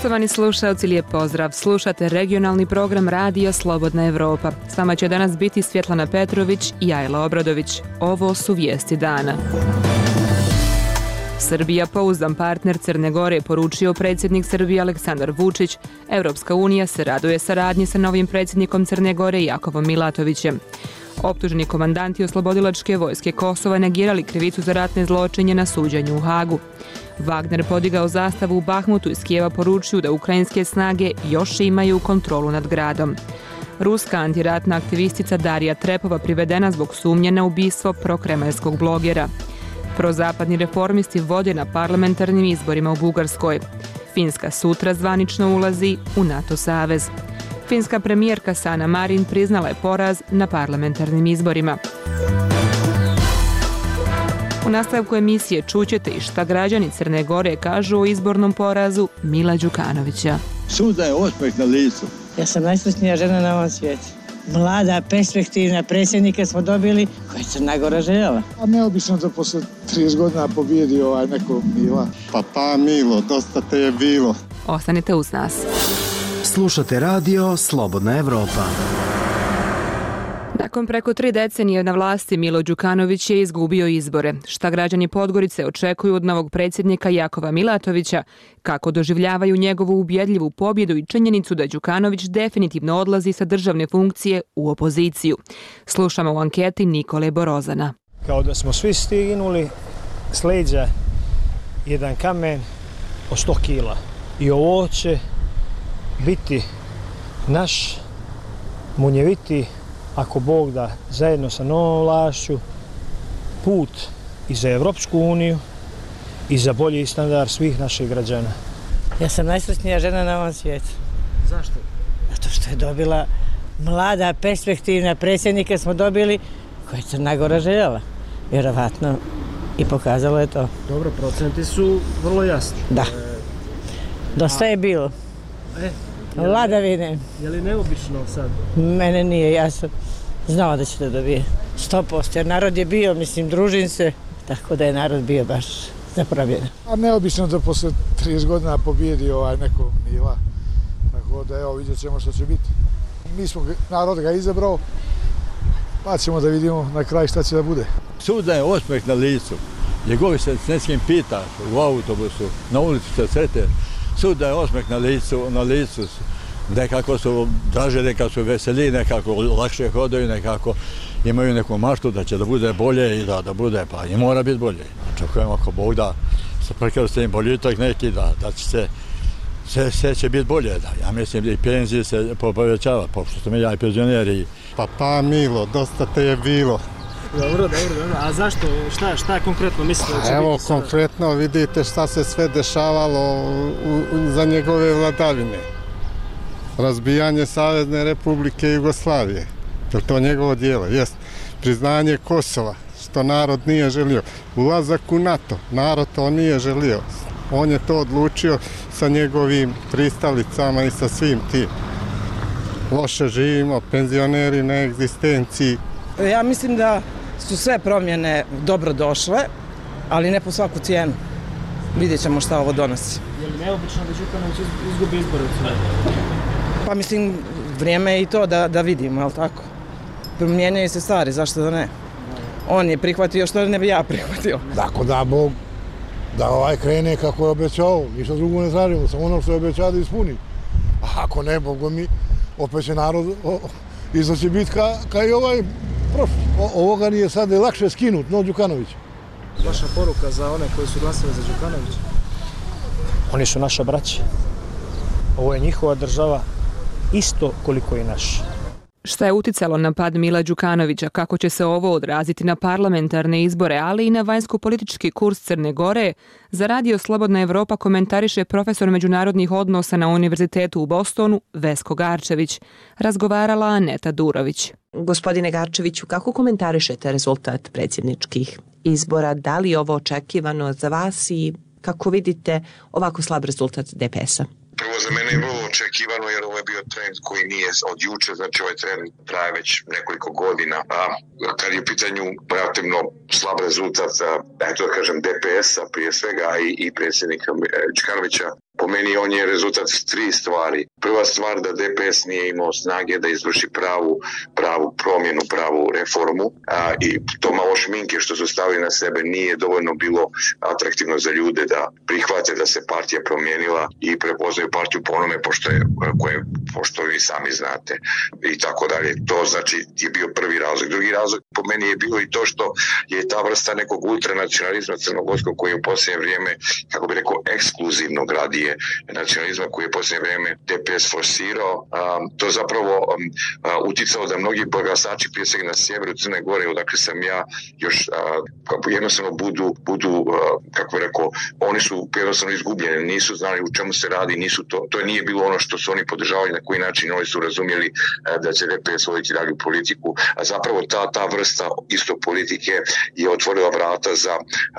Poštovani slušalci, lijep pozdrav. Slušate regionalni program Radija Slobodna Evropa. S vama će danas biti Svjetlana Petrović i Ajla Obradović. Ovo su vijesti dana. Srbija pouzdan partner Crne Gore, poručio predsjednik Srbije Aleksandar Vučić. Evropska unija se raduje saradnji sa novim predsjednikom Crne Gore Jakovom Milatovićem. Optuženi komandanti oslobodilačke vojske Kosova negirali krivicu za ratne zločinje na suđenju u Hagu. Wagner podigao zastavu u Bahmutu, iz Kijeva poručuju da ukrajinske snage još imaju kontrolu nad gradom. Ruska antiratna aktivistica Darija Trepova privedena zbog sumnje na ubistvo prokremeljskog blogera. Prozapadni reformisti vode na parlamentarnim izborima u Bugarskoj. Finska sutra zvanično ulazi u NATO savez. Finska premijerka Sanna Marin priznala je poraz na parlamentarnim izborima. U nastavku emisije čućete i šta građani Crne Gore kažu o izbornom porazu Mila Đukanovića. Suza je osmeh na licu. Ja sam najsrećnija žena na ovom svijetu. Mlada, perspektivna predsjednika smo dobili koja je Crna Gora željela. A neobično da posle 30 godina pobijedi neko Mila. Pa Milo, dosta te je bilo. Ostanite uz nas. Slušate radio Slobodna Evropa. Nakon preko 3 decenije na vlasti Milo Đukanović je izgubio izbore. Šta građani Podgorice očekuju od novog predsjednika Jakova Milatovića, kako doživljavaju njegovu ubjedljivu pobjedu i činjenicu da Đukanović definitivno odlazi sa državne funkcije u opoziciju. Slušamo u anketi Nikole Borozana. Kao da smo svi stignuli s leđa jedan kamen od 100 kila. I ovo će biti naš munjeviti, ako Bog da, zajedno sa novom vlašću, put i za Evropsku uniju i za bolji standard svih naših građana. Ja sam najsrećnija žena na ovom svijetu. Zašto? Zato što je dobila mlada, perspektivna predsjednika smo dobili koja je Crna Gora željela. Vjerovatno i pokazalo je to. Dobro, procenti su vrlo jasni. Da. Dosta je bilo. Vladavine. Je li neobično sad? Mene nije, ja sam znala da će to dobije 100%, jer narod je bio, družim se, tako da je narod bio baš zapravljen. A neobično da posle 30 godina pobijedi neko Mila. Tako da vidjet ćemo što će biti. Mi smo, narod ga izabrao, pa ćemo da vidimo na kraju šta će da bude. Suza je osmeh na licu. Njegovi se s nekim pita u autobusu, na ulici se srete. Suza je osmeh na licu. Nekako su draže, nekako su veseli, nekako lakše hodaju, nekako imaju neku maštu da će da bude bolje i da bude, pa i mora biti bolje. Očekujemo ako Bog da se prekrsti boljitak neki, da će sve će biti bolje. Ja mislim da i penzije se povećava, pošto smo ja i penzioneri. Pa Milo, dosta te je bilo. Dobro. A zašto? Šta konkretno mislite da će biti? Evo, konkretno vidite šta se sve dešavalo za njegove vladavine. Razbijanje Savezne Republike Jugoslavije. Je to njegovo djelo? Jest. Priznanje Kosova, što narod nije želio. Ulazak u NATO, narod to nije želio. On je to odlučio sa njegovim pristalicama i sa svim tim. Loše živimo, penzioneri na egzistenciji. Ja mislim da su sve promjene dobro došle, ali ne po svaku cijenu. Vidjet ćemo šta ovo donosi. Je li neobično da Đukanović izgubi izbore u Crnoj? Pa vrijeme je i to da vidimo, je li tako? Mijenjaju se stvari, zašto da ne? On je prihvatio što ne bi ja prihvatio. Tako da Bog da krene kako je obećao, ništa drugo ne tražimo, samo ono što je obećao da ispuni. A ako ne, Bogo mi, opet će narod izaći biti ka i prošli. Ovoga nije sad lakše skinut, no Đukanović. Vaša poruka za one koji su glasali za Đukanovića? Oni su naša braća. Ovo je njihova država isto koliko i naša. Šta je uticalo na pad Mila Đukanovića, kako će se ovo odraziti na parlamentarne izbore, ali i na vanjsko-politički kurs Crne Gore, za Radio Slobodna Evropa komentariše profesor međunarodnih odnosa na Univerzitetu u Bostonu Vesko Garčević. Razgovarala Aneta Durović. Gospodine Garčeviću, kako komentarišete rezultat predsjedničkih izbora? Da li je ovo očekivano za vas i kako vidite ovako slab rezultat DPS-a? Prvo, za mene je vrlo očekivano jer ovo je bio trend koji nije od juče, znači ovaj trend traje već nekoliko godina. A kad je u pitanju relativno slab rezultat, DPS-a prije svega i predsjednika Đukanovića, Po meni on je rezultat 3 stvari. Prva stvar da DPS nije imao snage da izvrši pravu promjenu, pravu reformu i to malo šminke što su stavili na sebe nije dovoljno bilo atraktivno za ljude da prihvate da se partija promijenila i prepoznaju partiju po onome pošto vi sami znate i tako dalje. To znači je bio prvi razlog. Drugi razlog po meni je bilo i to što je ta vrsta nekog ultranacionalizma crnogorskog koji je u posljednje vrijeme, kako bi rekao, ekskluzivnog radije nacionalizma koji je u posljednje vrijeme DPS forsirao, to zapravo uticalo da mnogi glasači prije svega na sjeveru Crne Gore, odakle sam ja, još jednostavno budu kako bih rekao, oni su jednostavno izgubljeni, nisu znali u čemu se radi, to nije bilo ono što su oni podržavali, na koji način oni su razumjeli da će DPS voditi dalju politiku, a zapravo ta vrsta isto politike je otvorila vrata za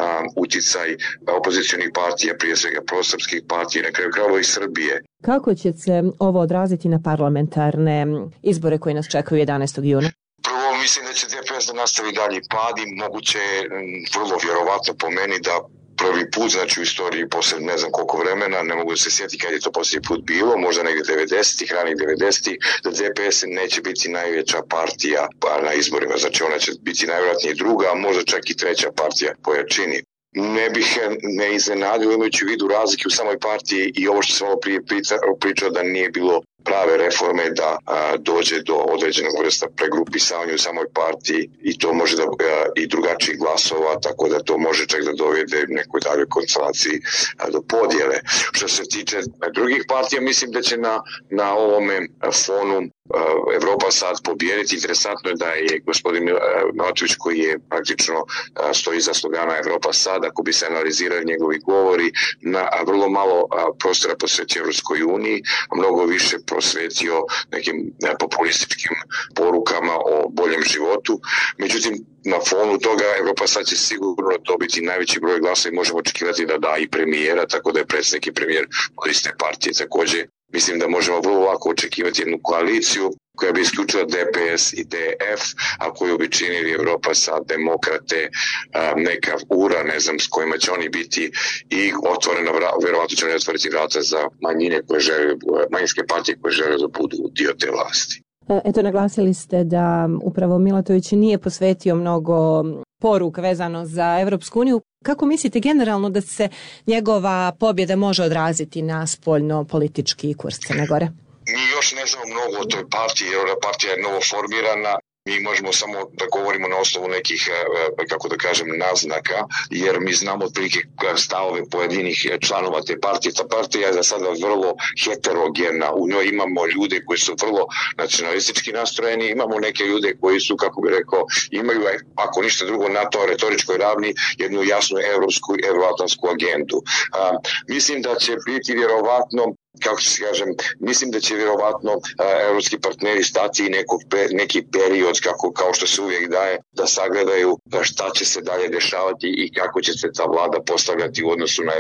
uticaj opozicionih partija, prije svega prosrpskih partija, na kraju krajeva i Srbije. Kako će se ovo odraziti na parlamentarne izbore koji nas čekaju 11. juna? Prvo, mislim da će DPS da nastavi dalje pad i moguće je vrlo vjerovatno po meni da prvi put, znači u istoriji posle ne znam koliko vremena, ne mogu da se sjetiti kad je to posljednji put bilo, možda negdje 90-ih, ranih 90-ih, da DPS neće biti najveća partija na izborima, znači ona će biti najvjerojatnije druga, a možda čak i treća partija po jačini. Ne bih ne iznenadio imajući u vidu razlike u samoj partiji i ovo što sam malo prije pričao da nije bilo prave reforme da dođe do određenog vrsta pregrupisavanja u samoj partiji i to može da i drugačijih glasova, tako da to može čak da dovede nekoj daljoj konstelaciji do podjele. Što se tiče drugih partija, mislim da će na ovome fonu Evropa sad pobijediti. Interesantno je da je gospodin Milatović, koji je praktično stoji za slogana Evropa sad, ako bi se analizirali njegovi govori, na vrlo malo prostora posvetio Evropskoj uniji, a mnogo više prosvetio nekim populističkim porukama o boljem životu. Međutim, na fonu toga Evropa sad će sigurno dobiti najveći broj glasa i možemo očekivati da da i premijera, tako da je predsjednik i premijer od iste partije. Također, mislim da možemo vrlo lako očekivati jednu koaliciju koja bi isključila DPS i DF, a koju bi činili Evropa Sad, Demokrate, neka URA, ne znam s kojima će oni biti i otvorena, vjerovatno će oni otvoriti vrata za manjine koje žele, manjinske partije koje žele da budu dio te vlasti. Eto, naglasili ste da upravo Milatović nije posvetio mnogo poruka vezano za Evropsku uniju. Kako mislite generalno da se njegova pobjeda može odraziti na spoljno-politički kurs Crne Gore? Mi još ne znamo mnogo o toj partiji, jer ona partija je novo formirana. Mi možemo samo da govorimo na osnovu nekih, kako da kažem, naznaka, jer mi znamo otprilike stavove pojedinih članova te partije. Ta partija je za sada vrlo heterogena. U njoj imamo ljude koji su vrlo nacionalistički nastrojeni, imamo neke ljude koji su, kako bi rekao, imaju, ako ništa drugo, na to retoričkoj ravni jednu jasnu evropsku i euroatlantsku agendu. Mislim da će biti vjerovatno, kako se kažem, mislim da će vjerovatno evropski partneri stati neki period, kao što se uvijek daje, da sagledaju šta će se dalje dešavati i kako će se ta vlada postavljati u odnosu na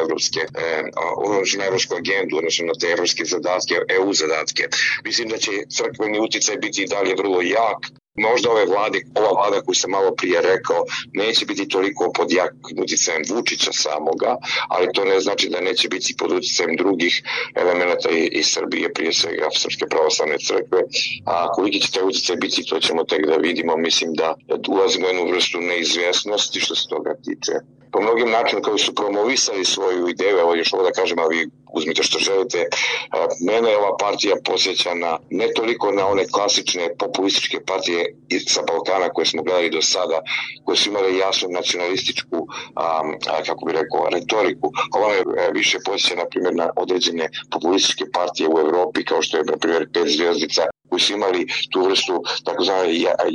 evropsku agendu, odnosno na te evropske zadatke, EU zadatke. Mislim da će crkveni uticaj biti i dalje vrlo jak. Možda ova vlada koju sam malo prije rekao neće biti toliko pod jakim utjecajem Vučića samoga, ali to ne znači da neće biti pod utjecajem drugih elemenata iz Srbije, prije svega Srpske pravoslavne crkve. A koliki će taj utjecaj biti, to ćemo tek da vidimo. Mislim da ulazimo u jednu vrstu neizvjesnosti što se toga tiče. Po mnogim načinima koji su promovisali svoju ideju, evo još ovo da kažem, a vi uzmite što želite, mene je ova partija posjeća ne toliko na one klasične populističke partije sa Balkana koje smo gledali do sada, koje su imale jasnu nacionalističku, kako bi rekao, retoriku. Ova me više posjeća, na primjer, na određene populističke partije u Evropi, kao što je, na primjer, 5 zvjezdica, koji su imali tu vrstu takozvane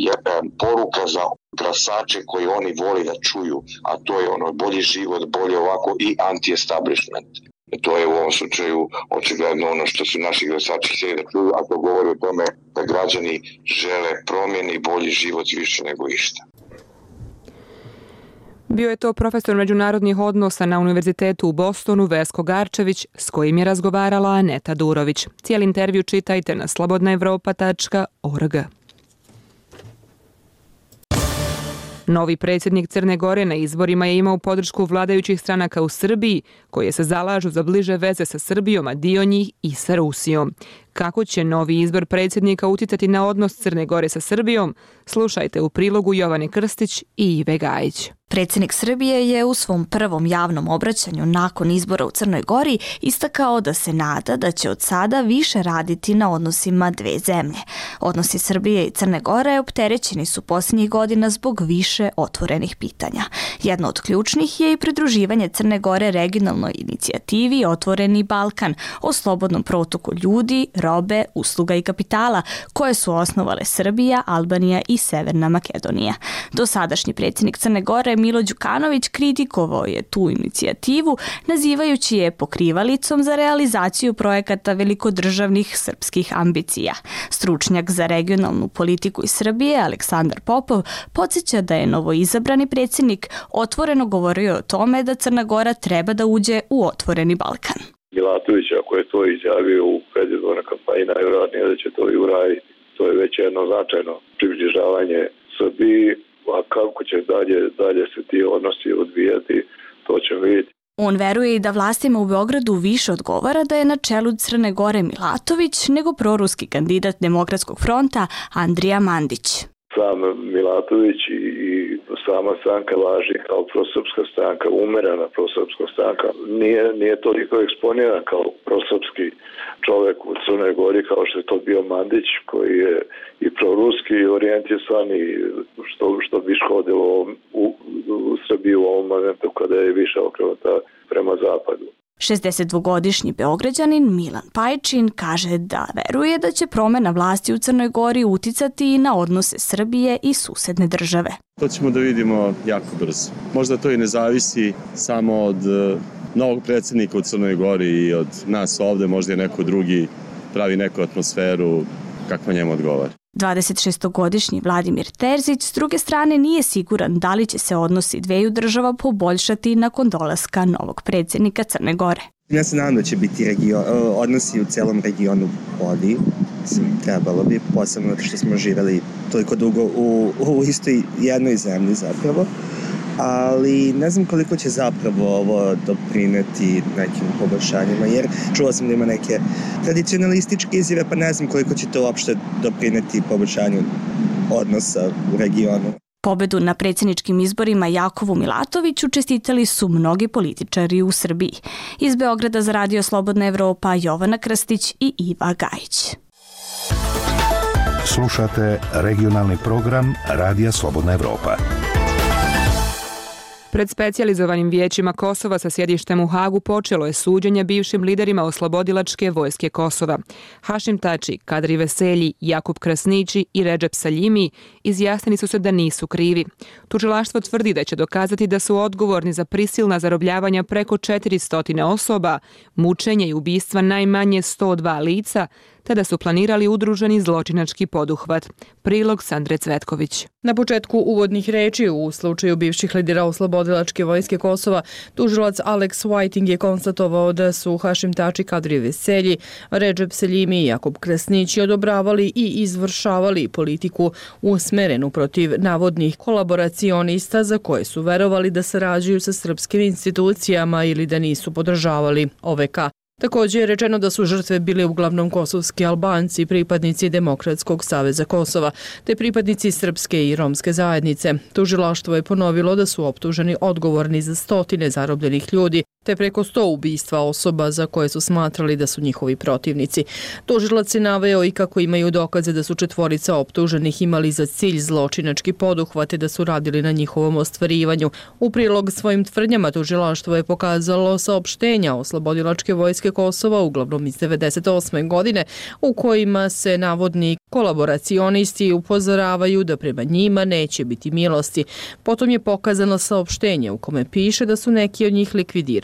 poruka za glasače koji oni voli da čuju, a to je ono bolji život, bolje ovako i anti-establishment. To je u ovom slučaju očigledno ono što su naši glasači htjeli da čuju, a to govori o tome da građani žele promjeni i bolji život više nego išta. Bio je to profesor međunarodnih odnosa na Univerzitetu u Bostonu Vesko Garčević, s kojim je razgovarala Aneta Durović. Cijeli intervju čitajte na slobodnaevropa.org. Novi predsjednik Crne Gore na izborima je imao podršku vladajućih stranaka u Srbiji, koje se zalažu za bliže veze sa Srbijom, a dio njih i sa Rusijom. Kako će novi izbor predsjednika uticati na odnos Crne Gore sa Srbijom? Slušajte u prilogu Jovane Krstić i Ive Gajić. Predsjednik Srbije je u svom prvom javnom obraćanju nakon izbora u Crnoj Gori istakao da se nada da će od sada više raditi na odnosima dve zemlje. Odnosi Srbije i Crne Gore opterećeni su posljednjih godina zbog više otvorenih pitanja. Jedno od ključnih je i pridruživanje Crne Gore regionalnoj inicijativi Otvoreni Balkan o slobodnom protoku ljudi, robe, usluga i kapitala, koje su osnovale Srbija, Albanija i Severna Makedonija. Dosadašnji predsjednik Crne Gore Milo Đukanović kritikovao je tu inicijativu, nazivajući je pokrivalicom za realizaciju projekata velikodržavnih srpskih ambicija. Stručnjak za regionalnu politiku iz Srbije, Aleksandar Popov, podsjeća da je novoizabrani predsjednik otvoreno govorio o tome da Crna Gora treba da uđe u Otvoreni Balkan. Milatović, ako je to izjavio u predizbornoj kampanji, najvjerojatnije da će to i uraditi. To je već jedno značajno približavanje Srbiji, a kako će dalje se ti odnosi odvijati, to ćemo vidjeti. On veruje i da vlastima u Beogradu više odgovara da je na čelu Crne Gore Milatović nego proruski kandidat Demokratskog fronta Andrija Mandić. Sam Milatović i sama stranka važi kao prosrpska stranka, umerena prosrpska stranka. Nije toliko eksponiran kao prosrpski čovjek u Crnoj Gori kao što je to bio Mandić, koji je i proruski orijentisan i što bi škodilo u Srbiji u ovom momentu kada je više okrenuta prema zapadu. 62-godišnji Beograđanin Milan Pajčin kaže da veruje da će promjena vlasti u Crnoj Gori uticati i na odnose Srbije i susedne države. To ćemo da vidimo jako brzo. Možda to i ne zavisi samo od novog predsjednika u Crnoj Gori i od nas ovdje, možda je neko drugi pravi neku atmosferu kakva njemu odgovara. 26-godišnji Vladimir Terzić s druge strane nije siguran da li će se odnosi dveju država poboljšati nakon dolaska novog predsjednika Crne Gore. Ja se nadam da će biti odnosi u celom regionu bolji. Trebalo bi, posebno što smo živjeli toliko dugo u istoj jednoj zemlji zapravo. Ali ne znam koliko će zapravo ovo doprineti nekim poboljšanjima, jer čuo sam da ima neke tradicionalističke izjave, pa ne znam koliko će to uopšte doprineti poboljšanju odnosa u regionu. Pobedu na predsjedničkim izborima Jakovu Milatoviću čestitali su mnogi političari u Srbiji. Iz Beograda za Radio Slobodna Evropa Jovana Krstić i Iva Gajić. Slušate regionalni program Radija Slobodna Evropa. Pred specijalizovanim vijećima Kosova sa sjedištem u Hagu počelo je suđenje bivšim liderima oslobodilačke vojske Kosova. Hašim Tači, Kadri Veselji, Jakub Krasnići i Redžep Saljimi izjasnili su se da nisu krivi. Tužilaštvo tvrdi da će dokazati da su odgovorni za prisilna zarobljavanja preko 400 osoba, mučenje i ubistva najmanje 102 lica, te da su planirali udruženi zločinački poduhvat. Prilog Sandre Cvetković. Na početku uvodnih reči u slučaju bivših lidera oslobodilačke vojske Kosova, tužilac Alex Whiting je konstatovao da su Hašim Tači, Kadri Veselji, Redžep Seljimi i Jakub Krasnići odobravali i izvršavali politiku usmerenu protiv navodnih kolaboracionista za koje su verovali da sarađuju sa srpskim institucijama ili da nisu podržavali OVK. Također je rečeno da su žrtve bili uglavnom kosovski Albanci, pripadnici Demokratskog saveza Kosova, te pripadnici srpske i romske zajednice. Tužilaštvo je ponovilo da su optuženi odgovorni za stotine zarobljenih ljudi, te preko 100 ubistva osoba za koje su smatrali da su njihovi protivnici. Tužilac je naveo i kako imaju dokaze da su četvorica optuženih imali za cilj zločinački poduhvat i da su radili na njihovom ostvarivanju. U prilog svojim tvrdnjama tužilaštvo je pokazalo saopštenja oslobodilačke vojske Kosova, uglavnom iz 1998. godine, u kojima se navodni kolaboracionisti upozoravaju da prema njima neće biti milosti. Potom je pokazano saopštenje u kome piše da su neki od njih likvidirani.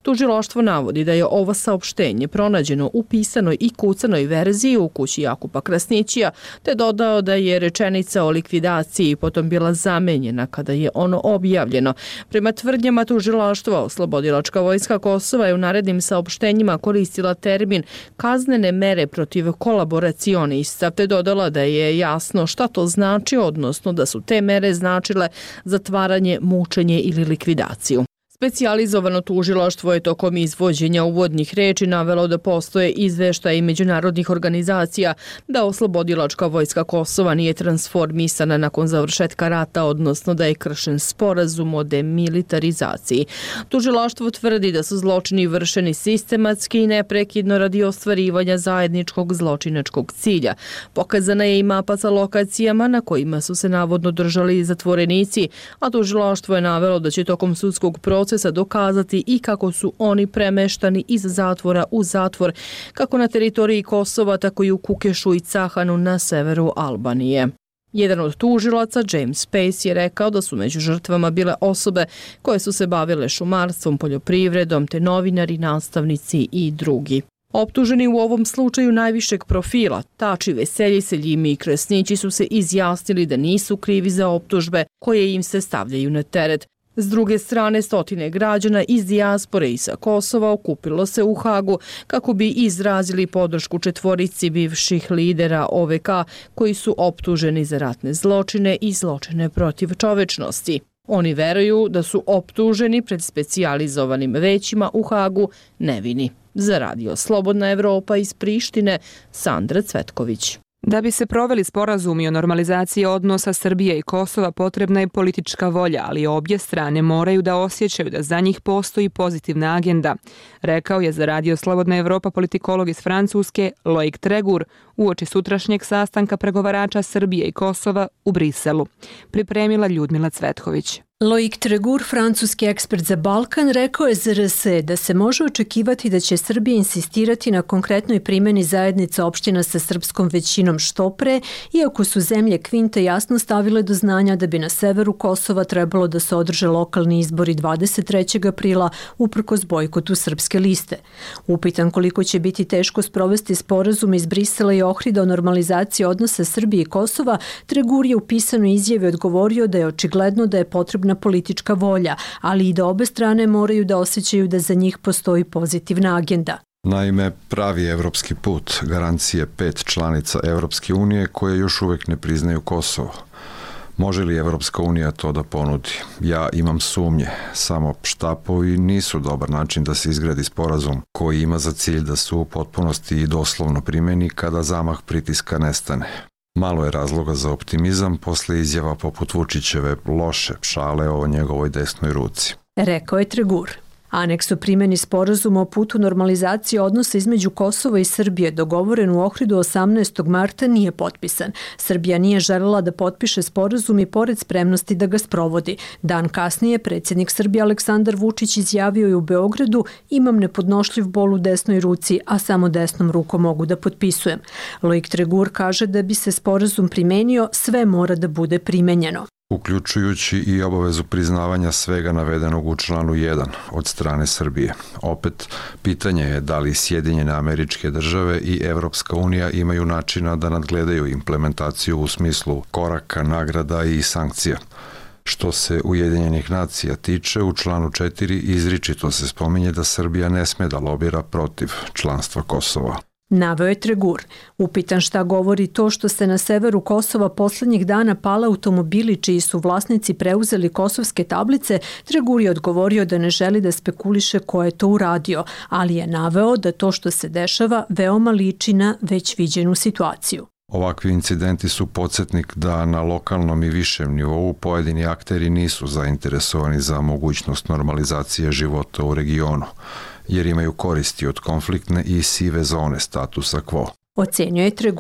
Tužilaštvo navodi da je ovo saopštenje pronađeno u pisanoj i kucanoj verziji u kući Jakupa Krasnićija, te dodao da je rečenica o likvidaciji potom bila zamenjena kada je ono objavljeno. Prema tvrdnjama tužilaštva, Oslobodilačka vojska Kosova je u narednim saopštenjima koristila termin kaznene mere protiv kolaboracionista, te dodala da je jasno šta to znači, odnosno da su te mere značile zatvaranje, mučenje ili likvidaciju. Specijalizovano tužilaštvo je tokom izvođenja uvodnih reči navelo da postoje izveštaji međunarodnih organizacija da Oslobodilačka vojska Kosova nije transformisana nakon završetka rata, odnosno da je kršen sporazum o demilitarizaciji. Tužilaštvo tvrdi da su zločini vršeni sistematski i neprekidno radi ostvarivanja zajedničkog zločinačkog cilja. Pokazana je i mapa sa lokacijama na kojima su se navodno držali zatvorenici, a tužilaštvo je navelo da će tokom sudskog procesa dokazati i kako su oni premeštani iz zatvora u zatvor, kako na teritoriji Kosova, tako i u Kukešu i Cahanu na severu Albanije. Jedan od tužilaca, James Pace, je rekao da su među žrtvama bile osobe koje su se bavile šumarstvom, poljoprivredom, te novinari, nastavnici i drugi. Optuženi u ovom slučaju najvišeg profila, Tači, Veselji, Seljimi i Krasnići su se izjasnili da nisu krivi za optužbe koje im se stavljaju na teret. S druge strane, stotine građana iz dijaspore i sa Kosova okupilo se u Hagu kako bi izrazili podršku četvorici bivših lidera OVK koji su optuženi za ratne zločine i zločine protiv čovečnosti. Oni veruju da su optuženi pred specijalizovanim većima u Hagu nevini. Za Radio Slobodna Evropa iz Prištine, Sandra Cvetković. Da bi se proveli sporazumi o normalizaciji odnosa Srbije i Kosova, potrebna je politička volja, ali obje strane moraju da osjećaju da za njih postoji pozitivna agenda, rekao je za Radio Slobodna Evropa politikolog iz Francuske Loic Tregur uoči sutrašnjeg sastanka pregovarača Srbije i Kosova u Briselu. Pripremila Ljudmila Cvetković. Loic Tregur, francuski ekspert za Balkan, rekao je za RS da se može očekivati da će Srbija insistirati na konkretnoj primjeni zajednica opština sa srpskom većinom što pre, iako su zemlje Kvinte jasno stavile do znanja da bi na severu Kosova trebalo da se održe lokalni izbori 23. aprila uprkos bojkotu srpske liste. Upitan koliko će biti teško sprovesti sporazum iz Brisela i Ohrida o normalizaciji odnosa Srbije i Kosova, Tregur je u pisanoj izjavi odgovorio da je očigledno da je potrebna politička volja, ali i da obe strane moraju da osjećaju da za njih postoji pozitivna agenda. Naime, pravi evropski put garancije 5 članica Evropske unije koje još uvek ne priznaju Kosovo. Može li Evropska unija to da ponudi? Ja imam sumnje. Samo štapovi nisu dobar način da se izgradi sporazum koji ima za cilj da se u potpunosti i doslovno primeni kada zamah pritiska nestane. Malo je razloga za optimizam posle izjava poput Vučićeve loše šale o njegovoj desnoj ruci. Rekao je Tregur. Aneks o primjeni sporazuma o putu normalizacije odnosa između Kosova i Srbije dogovoren u Ohridu 18. marta nije potpisan. Srbija nije želela da potpiše sporazum i pored spremnosti da ga sprovodi. Dan kasnije predsjednik Srbije Aleksandar Vučić izjavio je u Beogradu: imam nepodnošljiv bol u desnoj ruci, a samo desnom rukom mogu da potpisujem. Loic Tregur kaže da bi se sporazum primenio, sve mora da bude primenjeno, uključujući i obavezu priznavanja svega navedenog u članu 1 od strane Srbije. Opet, pitanje je da li Sjedinjene Američke Države i Evropska unija imaju načina da nadgledaju implementaciju u smislu koraka, nagrada i sankcija. Što se Ujedinjenih nacija tiče, u članu 4 izričito se spominje da Srbija ne sme da lobira protiv članstva Kosova. Naveo je Tregur. Upitan šta govori to što se na severu Kosova poslednjih dana pale automobili čiji su vlasnici preuzeli kosovske tablice, Tregur je odgovorio da ne želi da spekuliše ko je to uradio, ali je naveo da to što se dešava veoma liči na već viđenu situaciju. Ovakvi incidenti su podsjetnik da na lokalnom i višem nivou pojedini akteri nisu zainteresovani za mogućnost normalizacije života u regionu, jer imaju koristi od konfliktne i sive zone statusa quo. Ocenio je Tregur.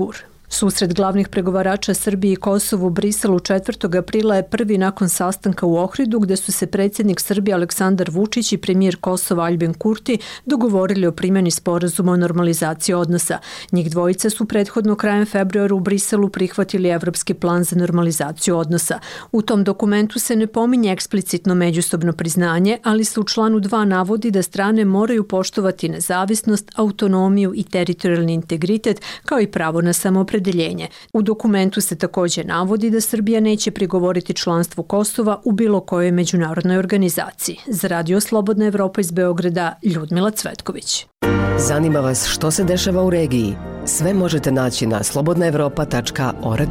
Susret glavnih pregovarača Srbije i Kosovo u Briselu 4. aprila je prvi nakon sastanka u Ohridu, gde su se predsjednik Srbije Aleksandar Vučić i premijer Kosova Aljbin Kurti dogovorili o primjeni sporazuma o normalizaciji odnosa. Njih dvojica su prethodno krajem februara u Briselu prihvatili Evropski plan za normalizaciju odnosa. U tom dokumentu se ne pominje eksplicitno međusobno priznanje, ali se u članu 2 navodi da strane moraju poštovati nezavisnost, autonomiju i teritorijalni integritet, kao i pravo na samoopredeljenje. U dokumentu se također navodi da Srbija neće prigovoriti članstvu Kosova u bilo kojoj međunarodnoj organizaciji. Za Radio Slobodna Evropa iz Beograda, Ljudmila Cvetković. Zanima vas što se dešava u regiji? Sve možete naći na slobodnaevropa.org.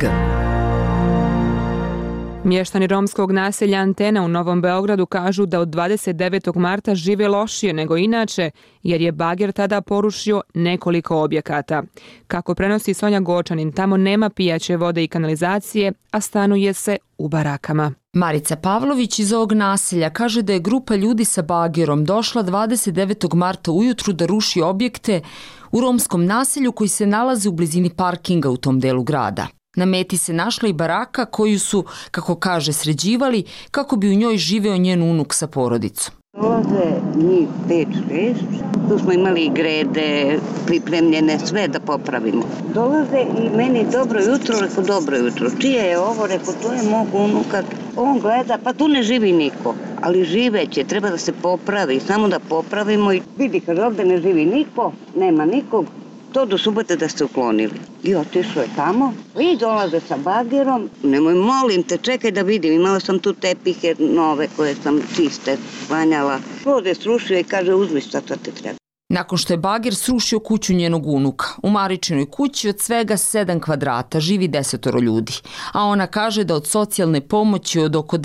Mještani romskog naselja Antena u Novom Beogradu kažu da od 29. marta žive lošije nego inače, jer je bager tada porušio nekoliko objekata. Kako prenosi Sonja Gočanin, tamo nema pijaće vode i kanalizacije, a stanuje se u barakama. Marica Pavlović iz ovog naselja kaže da je grupa ljudi sa bagerom došla 29. marta ujutru da ruši objekte u romskom naselju koji se nalaze u blizini parkinga u tom delu grada. Na meti se našla i baraka koju su, kako kaže, sređivali kako bi u njoj živeo njen unuk sa porodicom. Dolaze njih 5-6, tu smo imali grede, pripremljene sve da popravimo. Dolaze i meni dobro jutro, rekao dobro jutro. Čije je ovo, rekao to je mog unuka. On gleda, pa tu ne živi niko, ali živeće, treba da se popravi, samo da popravimo i vidi, kaže ovdje ne živi niko, nema nikog. To do subote da ste uklonili. I otišao je tamo. I dolaze sa bagerom. Nemoj, molim te, čekaj da vidim. Imala sam tu tepihe nove koje sam čiste sklanjala. Prode srušio i kaže uzmi šta ti treba. Nakon što je bager srušio kuću njenog unuka, u Maričinoj kući od svega 7 kvadrata živi 10 ljudi, a ona kaže da od socijalne pomoći od oko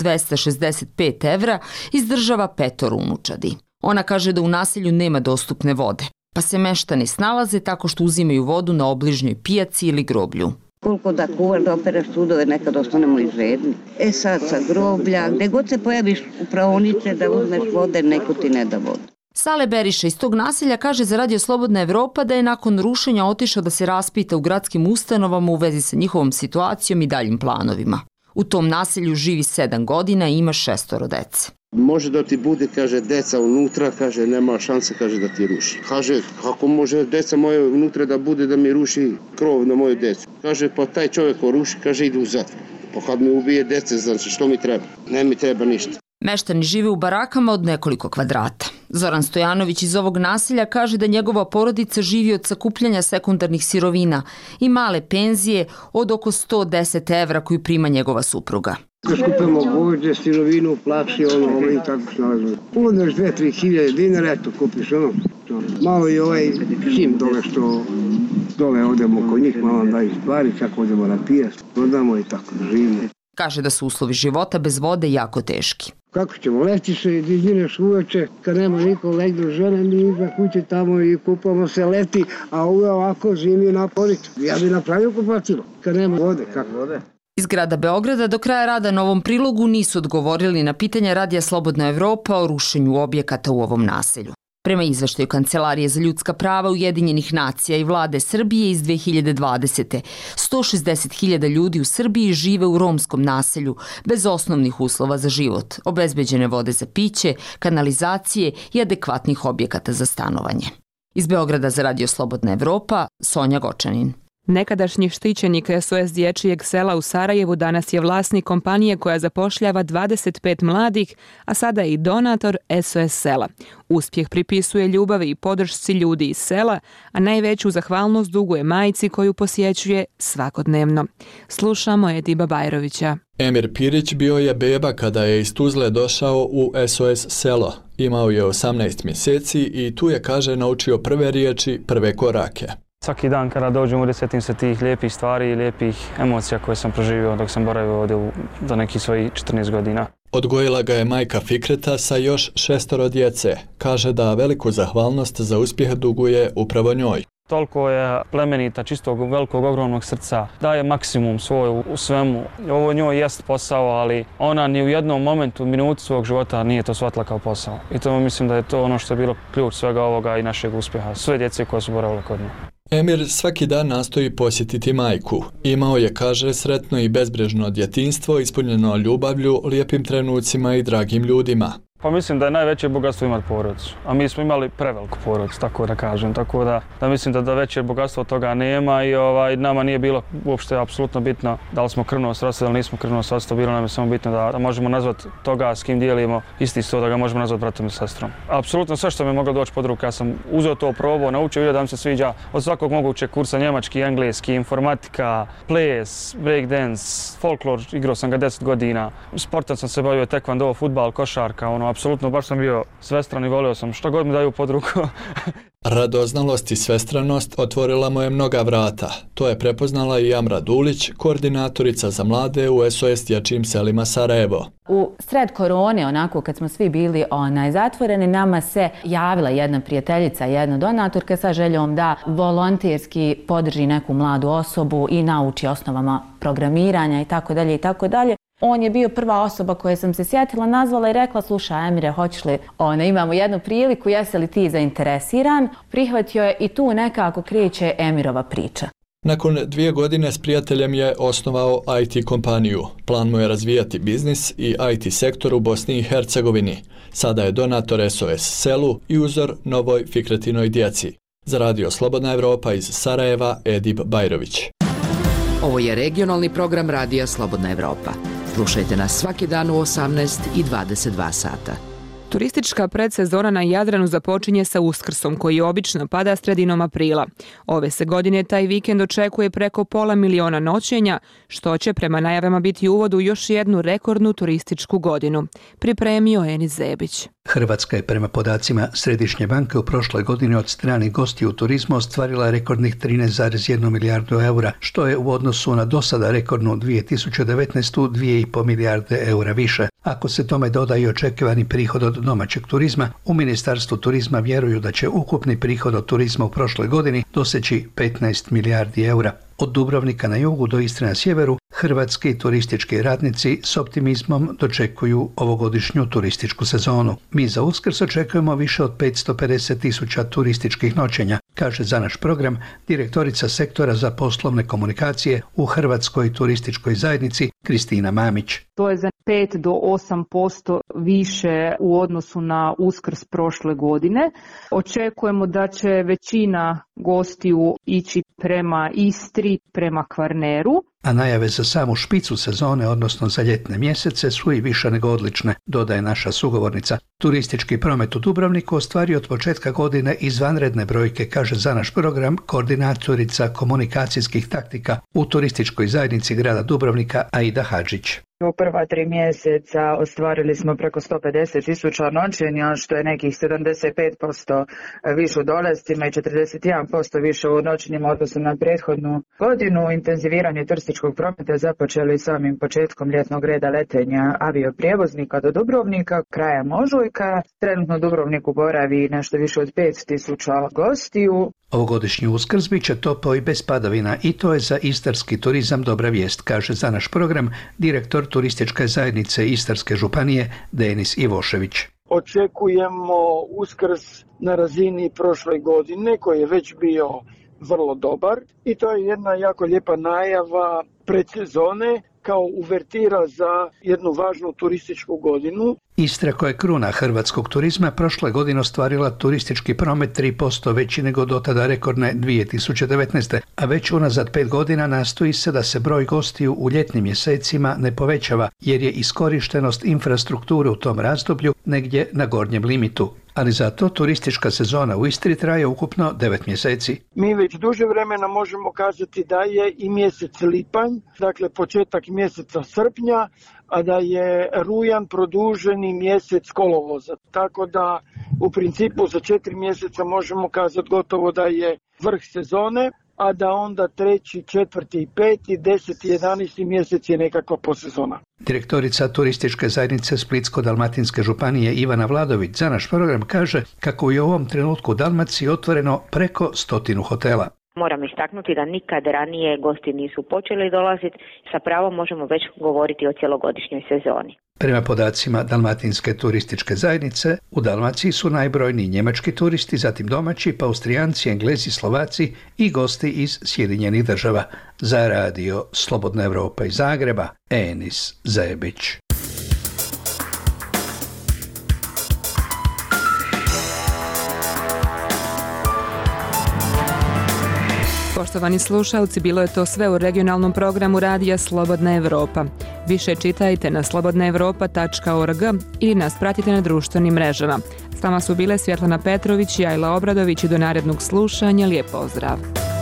265 evra izdržava 5 unučadi. Ona kaže da u naselju nema dostupne vode, pa se meštani snalaze tako što uzimaju vodu na obližnjoj pijaci ili groblju. Koliko da kuvaš, da opereš sudove, nekad ostanemo i žedni. Sad sa groblja, gde god se pojaviš u praonice da uzmeš vode, neko ti ne da vodu. Sale Beriša iz tog naselja kaže za Radio Slobodna Evropa da je nakon rušenja otišao da se raspita u gradskim ustanovama u vezi sa njihovom situacijom i daljim planovima. U tom naselju živi 7 godina i ima 6 dece. Može da ti bude, kaže, deca unutra, kaže, nema šanse, kaže, da ti ruši. Kaže, kako može deca moje unutra da bude da mi ruši krov na moju decu? Kaže, pa taj čovjek ko ruši, kaže, ide u zatvor. Pa kad mi ubije dece, znači što mi treba? Ne mi treba ništa. Meštani žive u barakama od nekoliko kvadrata. Zoran Stojanović iz ovog naselja kaže da njegova porodica živi od sakupljanja sekundarnih sirovina i male penzije od oko 110 evra koju prima njegova supruga. Skupimo gvožđe, sirovinu, plaši, i tako se nalazimo. Uvodneš 2-3 hiljade dinara, eto, kupiš malo i čim dole što dole odemo kod njih, malo daju stvari, kako odemo na pijac, prodamo i tako živimo. Kaže da su uslovi života bez vode jako teški. Kako ćemo, leti se i dižineš uveče, kad nema niko legnu žene, mi iza kuće tamo i kupamo se leti, a ovako zimi na policu. Ja bi napravio kupatilo, kad nema vode, kako vode? Iz grada Beograda do kraja rada na ovom prilogu nisu odgovorili na pitanja Radija Slobodna Evropa o rušenju objekata u ovom naselju. Prema izveštaju Kancelarije za ljudska prava Ujedinjenih nacija i vlade Srbije iz 2020. 160.000 ljudi u Srbiji žive u romskom naselju bez osnovnih uslova za život, obezbeđene vode za piće, kanalizacije i adekvatnih objekata za stanovanje. Iz Beograda za Radio Slobodna Evropa, Sonja Gočanin. Nekadašnji štićenik SOS dječjeg sela u Sarajevu danas je vlasnik kompanije koja zapošljava 25 mladih, a sada je i donator SOS sela. Uspjeh pripisuje ljubavi i podršci ljudi iz sela, a najveću zahvalnost duguje majci koju posjećuje svakodnevno. Slušamo Ediba Bajrovića. Emir Pirić bio je beba kada je iz Tuzle došao u SOS selo. Imao je 18 mjeseci i tu je, kaže, naučio prve riječi, prve korake. Svaki dan kada dođem ovdje sjetim se tih lijepih stvari i lijepih emocija koje sam proživio dok sam boravio ovdje do nekih svojih 14 godina. Odgojila ga je majka Fikreta sa još 6 djece. Kaže da veliku zahvalnost za uspjeh duguje upravo njoj. Toliko je plemenita, čistog, velikog, ogromnog srca, daje maksimum svoj u svemu. Ovo njoj jest posao, ali ona ni u jednom momentu, minutu svog života nije to shvatila kao posao. I to mislim da je to ono što je bilo ključ svega ovoga i našeg uspjeha, sve djece koje su boravile kod nje. Emir svaki dan nastoji posjetiti majku. Imao je, kaže, sretno i bezbrižno djetinjstvo, ispunjeno ljubavlju, lijepim trenucima i dragim ljudima. Pa mislim da je najveće bogatstvo imati porodicu, a mi smo imali preveliku porodicu, tako da kažem, tako da mislim da veće bogatstvo toga nema i nama nije bilo uopšte apsolutno bitno da li smo krvno srodstvo ili nismo krvno srodstvo, bilo nam je samo bitno da možemo nazvati toga s kim dijelimo isti sto, da ga možemo nazvati bratom i sestrom. Apsolutno sve što mi je moglo doći pod ruku, ja sam uzeo to, probao, naučio, vidio da mi se sviđa od svakog mogućeg kursa njemački, engleski, informatika, ples, breakdance, folklor, igrao sam ga 10 godina, sportom sam se bavio, tekvando, fudbal, košarka, apsolutno, baš sam bio svestran i volio sam što god mi daju pod ruku. Radoznalost i svestranost otvorila mu je mnoga vrata. To je prepoznala i Amra Dulić, koordinatorica za mlade u SOS dječjim selima Sarajevo. U sred korone, onako kad smo svi bili zatvoreni, nama se javila jedna prijateljica, jedna donatorka sa željom da volonterski podrži neku mladu osobu i nauči osnovama programiranja i tako dalje i tako dalje. On je bio prva osoba koja sam se sjetila, nazvala i rekla: slušaj Emire, hoćeš li, imamo jednu priliku, jesi li ti zainteresiran? Prihvatio je i tu nekako kreće Emirova priča. Nakon 2 godine s prijateljem je osnovao IT kompaniju. Plan mu je razvijati biznis i IT sektor u Bosni i Hercegovini. Sada je donator SOS selu i uzor novoj Fikretinoj djeci. Za Radio Slobodna Evropa iz Sarajeva, Edip Bajrović. Ovo je regionalni program Radija Slobodna Evropa. Slušajte nas svaki dan u 18 i 22 sata. Turistička predsezona na Jadranu započinje sa Uskrsom, koji obično pada sredinom aprila. Ove se godine taj vikend očekuje preko 500 000 noćenja, što će prema najavama biti uvod u još jednu rekordnu turističku godinu. Pripremio Enis Zebić. Hrvatska je prema podacima Središnje banke u prošloj godini od stranih gostiju u turizmu ostvarila rekordnih 13,1 milijardu eura, što je u odnosu na dosada rekordnu 2019. 2,5 milijarde eura više. Ako se tome doda i očekivani prihod od domaćeg turizma, u Ministarstvu turizma vjeruju da će ukupni prihod od turizma u prošloj godini doseći 15 milijardi eura. Od Dubrovnika na jugu do Istre na sjeveru, hrvatski turistički radnici s optimizmom dočekuju ovogodišnju turističku sezonu. Mi za Uskrs očekujemo više od 550.000 turističkih noćenja, kaže za naš program direktorica sektora za poslovne komunikacije u Hrvatskoj turističkoj zajednici Kristina Mamić. To je za 5 do 8% više u odnosu na Uskrs prošle godine. Očekujemo da će većina gostiju ići prema Istri, prema Kvarneru. A najave za samu špicu sezone, odnosno za ljetne mjesece, su i više nego odlične, dodaje naša sugovornica. Turistički promet u Dubrovniku ostvario od početka godine izvanredne brojke, kaže za naš program koordinatorica komunikacijskih taktika u turističkoj zajednici grada Dubrovnika Aida Hadžić. U prva 3 mjeseca ostvarili smo preko 150.000 noćenja, što je nekih 75% više u dolascima i 41% više u noćenjima odnosu na prethodnu godinu. Intenziviranje turističkog prometa započeli samim početkom ljetnog reda letenja avioprijevoznika do Dubrovnika krajem ožujka. Trenutno u Dubrovniku boravi nešto više od 5.000 gostiju. Ovogodišnji Uskrs bit će topao i bez padavina i to je za istarski turizam dobra vijest, kaže za naš program direktor turističke zajednice Istarske županije Denis Ivošević. Očekujemo Uskrs na razini prošle godine koji je već bio vrlo dobar i to je jedna jako lijepa najava predsezone kao uvertira za jednu važnu turističku godinu. Istra, koja je kruna hrvatskog turizma, prošle godine ostvarila turistički promet 3% veći nego do tada rekordne 2019. A već unazad 5 godina nastoji se da se broj gostiju u ljetnim mjesecima ne povećava, jer je iskorištenost infrastrukture u tom razdoblju negdje na gornjem limitu. Ali zato turistička sezona u Istri traje ukupno 9 mjeseci. Mi već duže vremena možemo kazati da je i mjesec lipanj, dakle početak mjeseca srpnja, a da je rujan produženi mjesec kolovoza. Tako da u principu za 4 mjeseca možemo kazati gotovo da je vrh sezone, a da onda 3., 4. i 5., 10. i 11. mjesec je nekakva posezona. Direktorica turističke zajednice Splitsko-dalmatinske županije Ivana Vladović za naš program kaže kako je u ovom trenutku u Dalmaciji otvoreno preko 100 hotela. Moram istaknuti da nikad ranije gosti nisu počeli dolaziti, sa pravom možemo već govoriti o cjelogodišnjoj sezoni. Prema podacima Dalmatinske turističke zajednice, u Dalmaciji su najbrojniji njemački turisti, zatim domaći, pa Austrijanci, Englezi, Slovaci i gosti iz Sjedinjenih država. Za radio Slobodna Evropa iz Zagreba, Enis Zebić. Poštovani slušalci, bilo je to sve u regionalnom programu radija Slobodna Evropa. Više čitajte na slobodnaevropa.org ili nas pratite na društvenim mrežama. S nama su bile Svjetlana Petrović i Ajla Obradović i do narednog slušanja. Lijep pozdrav!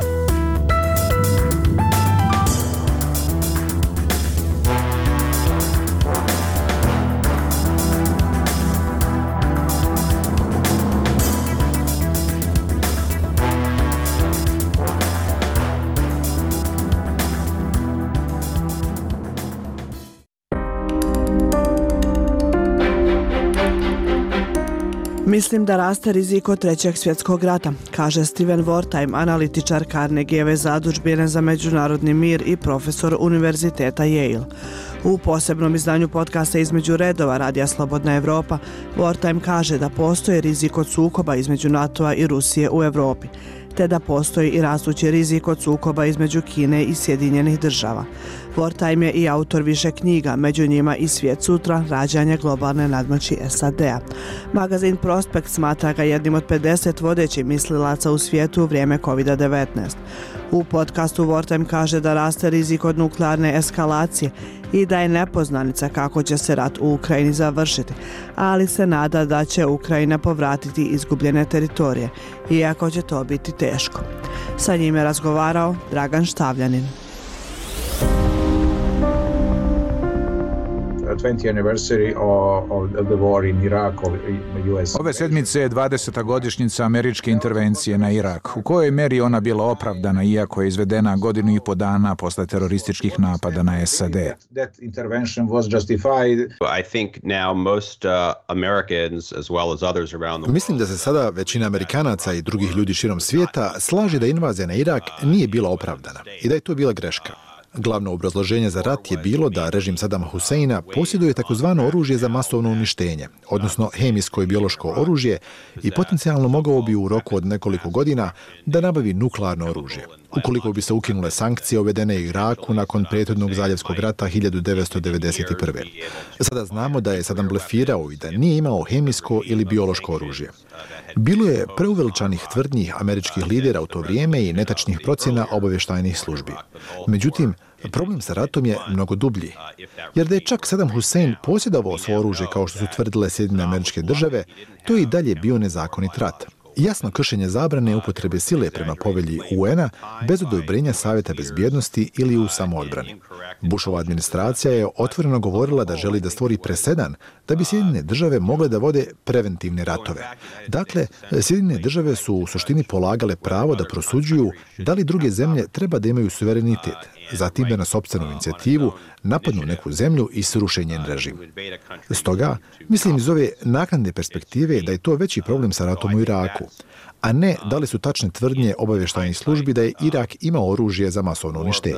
Mislim da raste rizik od trećeg svjetskog rata, kaže Steven Wertheim, analitičar Carnegieve zadužbine za međunarodni mir i profesor Univerziteta Yale. U posebnom izdanju podcasta Između redova radija Slobodna Evropa, Wertheim kaže da postoji rizik od sukoba između NATO-a i Rusije u Evropi, te da postoji i rastući rizik od sukoba između Kine i Sjedinjenih država. Wertheim je i autor više knjiga, među njima i Svijet sutra, rađanje globalne nadmoći SAD-a. Magazin Prospekt smatra ga jednim od 50 vodećih mislilaca u svijetu u vrijeme COVID-19. U podcastu Wertheim kaže da raste rizik od nuklearne eskalacije i da je nepoznanica kako će se rat u Ukrajini završiti, ali se nada da će Ukrajina povratiti izgubljene teritorije, iako će to biti teško. Sa njim je razgovarao Dragan Štavljanin. 20th anniversary of the war in Iraq of US. Ove sedmice je 20. godišnjica američke intervencije na Irak. U kojoj meri ona bila opravdana, iako je izvedena godinu i po dana posle terorističkih napada na SAD? That intervention was justified. I think now most Americans as well as others around the world. Mislim da se sada većina Amerikanaca i drugih ljudi širom svijeta slaže da invazija na Irak nije bila opravdana i da je to bila greška. Glavno obrazloženje za rat je bilo da režim Sadama Huseina posjeduje takozvano oružje za masovno uništenje, odnosno hemijsko i biološko oružje, i potencijalno mogao bi u roku od nekoliko godina da nabavi nuklearno oružje. Ukoliko bi se ukinule sankcije uvedene u Iraku nakon prethodnog zaljevskog rata 1991. Sada znamo da je Sadam blefirao i da nije imao hemijsko ili biološko oružje. Bilo je preuveličanih tvrdnji američkih lidera u to vrijeme i netačnih procjena obavještajnih službi. Međutim, problem sa ratom je mnogo dublji, jer da je čak Saddam Hussein posjedovao svo oružje kao što su tvrdile Sjedinjene Američke Države, to je i dalje bio nezakonit rat. Jasno kršenje zabrane upotrebe sile prema povelji UN-a bez odobrenja Savjeta bezbjednosti ili u samoodbrani. Bushova administracija je otvoreno govorila da želi da stvori presedan da bi Sjedinjene Države mogle da vode preventivne ratove. Dakle, Sjedinjene Države su u suštini polagale pravo da prosuđuju da li druge zemlje treba da imaju suverenitet, zatim da na sopstvenu inicijativu napadnu neku zemlju i sruše njen režim. Stoga, mislim iz ove naknadne perspektive da je to veći problem sa ratom u Iraku, a ne da li su tačne tvrdnje obavještajnih službi da je Irak imao oružje za masovno uništenje.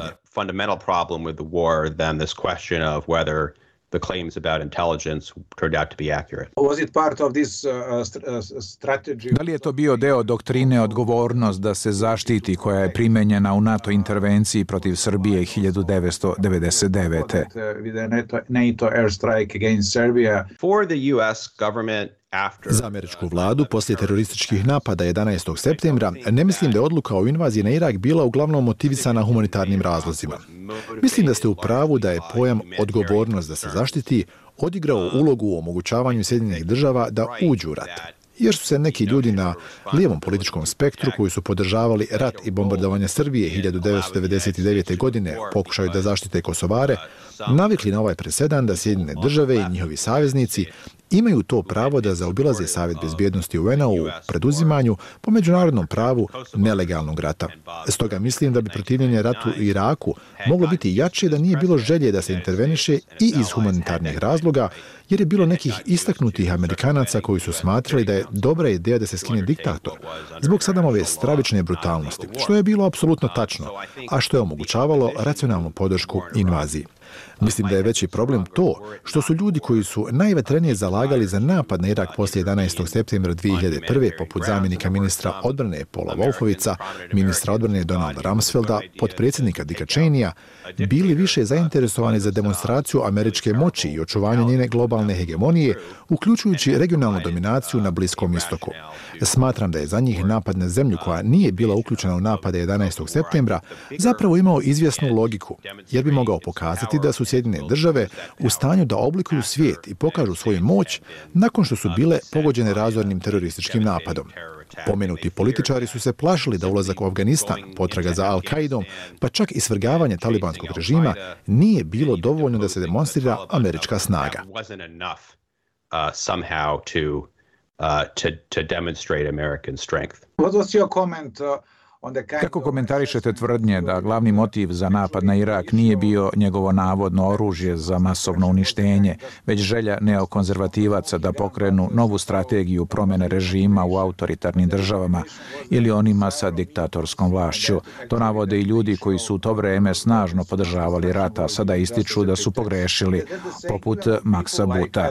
The claims about intelligence turned out to be accurate. Was it part of this strategy? Da li je to bio deo doktrine odgovornost da se zaštiti koja je primenjena u NATO intervenciji protiv Srbije 1999. With the NATO airstrike against Serbia. For the US government Za američku vladu poslije terorističkih napada 11. septembra ne mislim da je odluka o invaziji na Irak bila uglavnom motivisana humanitarnim razlozima. Mislim da ste u pravu da je pojam odgovornost da se zaštiti odigrao ulogu u omogućavanju Sjedinjenih Država da uđu u rat. Jer su se neki ljudi na lijevom političkom spektru koji su podržavali rat i bombardovanje Srbije 1999. godine u pokušaju da zaštite Kosovare, navikli na ovaj presedan da Sjedinjene Države i njihovi saveznici imaju to pravo da zaobilaze Savjet bezbjednosti UN-a u preduzimanju po međunarodnom pravu nelegalnog rata. Stoga mislim da bi protivljenje ratu u Iraku moglo biti jače da nije bilo želje da se interveniše i iz humanitarnih razloga, jer je bilo nekih istaknutih Amerikanaca koji su smatrali da je dobra ideja da se skine diktator zbog Sadamove stravične brutalnosti, što je bilo apsolutno tačno, a što je omogućavalo racionalnu podršku invaziji. Mislim da je veći problem to što su ljudi koji su najvatrenije zalagali za napad na Irak poslije 11. septembra 2001. poput zamjenika ministra odbrane Paula Wolfovica, ministra odbrane Donalda Rumsfelda, potpredsjednika Dicka Cheneya, bili više zainteresovani za demonstraciju američke moći i očuvanje njene globalne hegemonije, uključujući regionalnu dominaciju na Bliskom istoku. Smatram da je za njih napad na zemlju koja nije bila uključena u napade 11. septembra zapravo imao izvjesnu logiku, jer bi mogao pokazati da su Sjedinjene države u stanju da oblikuju svijet i pokažu svoju moć nakon što su bile pogođene razornim terorističkim napadom. Pomenuti političari su se plašili da ulazak u Afganistan, potraga za Al-Qaidom, pa čak i svrgavanje talibanskog režima nije bilo dovoljno da se demonstrira američka snaga. To demonstrate American strength. What was your comment Kako komentarišete tvrdnje da glavni motiv za napad na Irak nije bio njegovo navodno oružje za masovno uništenje, već želja neokonzervativaca da pokrenu novu strategiju promjene režima u autoritarnim državama ili onima sa diktatorskom vlašću? To navode i ljudi koji su u to vreme snažno podržavali rat, a sada ističu da su pogrešili, poput Maxa Booth.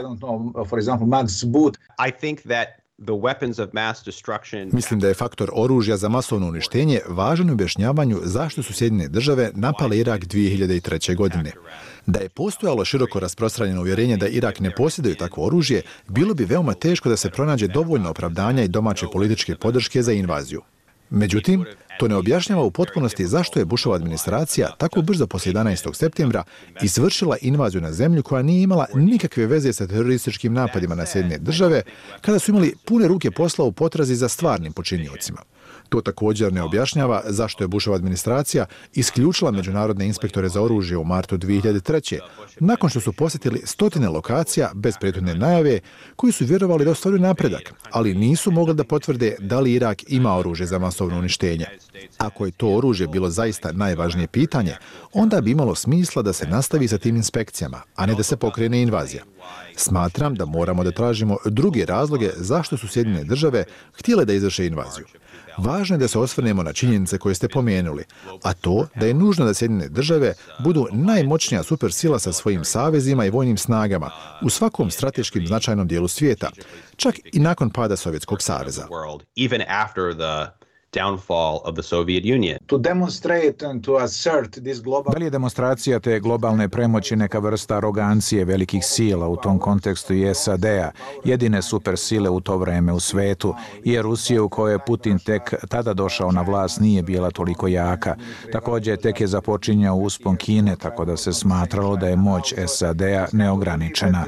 Mislim da je faktor oružja za masovno uništenje važan u objašnjavanju zašto su Sjedinjene države napale Irak 2003. godine. Da je postojalo široko rasprostranjeno uvjerenje da Irak ne posjeduje takvo oružje, bilo bi veoma teško da se pronađe dovoljno opravdanja i domaće političke podrške za invaziju. Međutim, to ne objašnjava u potpunosti zašto je Bushova administracija tako brzo poslije 11. septembra izvršila invaziju na zemlju koja nije imala nikakve veze sa terorističkim napadima na Sjedinjene države, kada su imali pune ruke posla u potrazi za stvarnim počiniocima. To također ne objašnjava zašto je Bushova administracija isključila međunarodne inspektore za oružje u martu 2003. nakon što su posjetili stotine lokacija bez prethodne najave koji su vjerovali da ostvaruju napredak, ali nisu mogli da potvrde da li Irak ima oružje za masovno uništenje. Ako je to oružje bilo zaista najvažnije pitanje, onda bi imalo smisla da se nastavi sa tim inspekcijama, a ne da se pokrene invazija. Smatram da moramo da tražimo druge razloge zašto su Sjedinjene države htjele da izvrše invaziju. Važno je da se osvrnemo na činjenice koje ste pomenuli, a to da je nužno da Sjedinjene države budu najmoćnija supersila sa svojim savezima i vojnim snagama u svakom strateškim značajnom dijelu svijeta, čak i nakon pada Sovjetskog saveza. Da li je demonstracija te globalne premoći neka vrsta arogancije velikih sila, u tom kontekstu i SAD-a, jedine supersile u to vreme u svetu, jer Rusija u kojoj je Putin tek tada došao na vlast nije bila toliko jaka. Također tek je započinjao uspon Kine, tako da se smatralo da je moć SAD-a neograničena.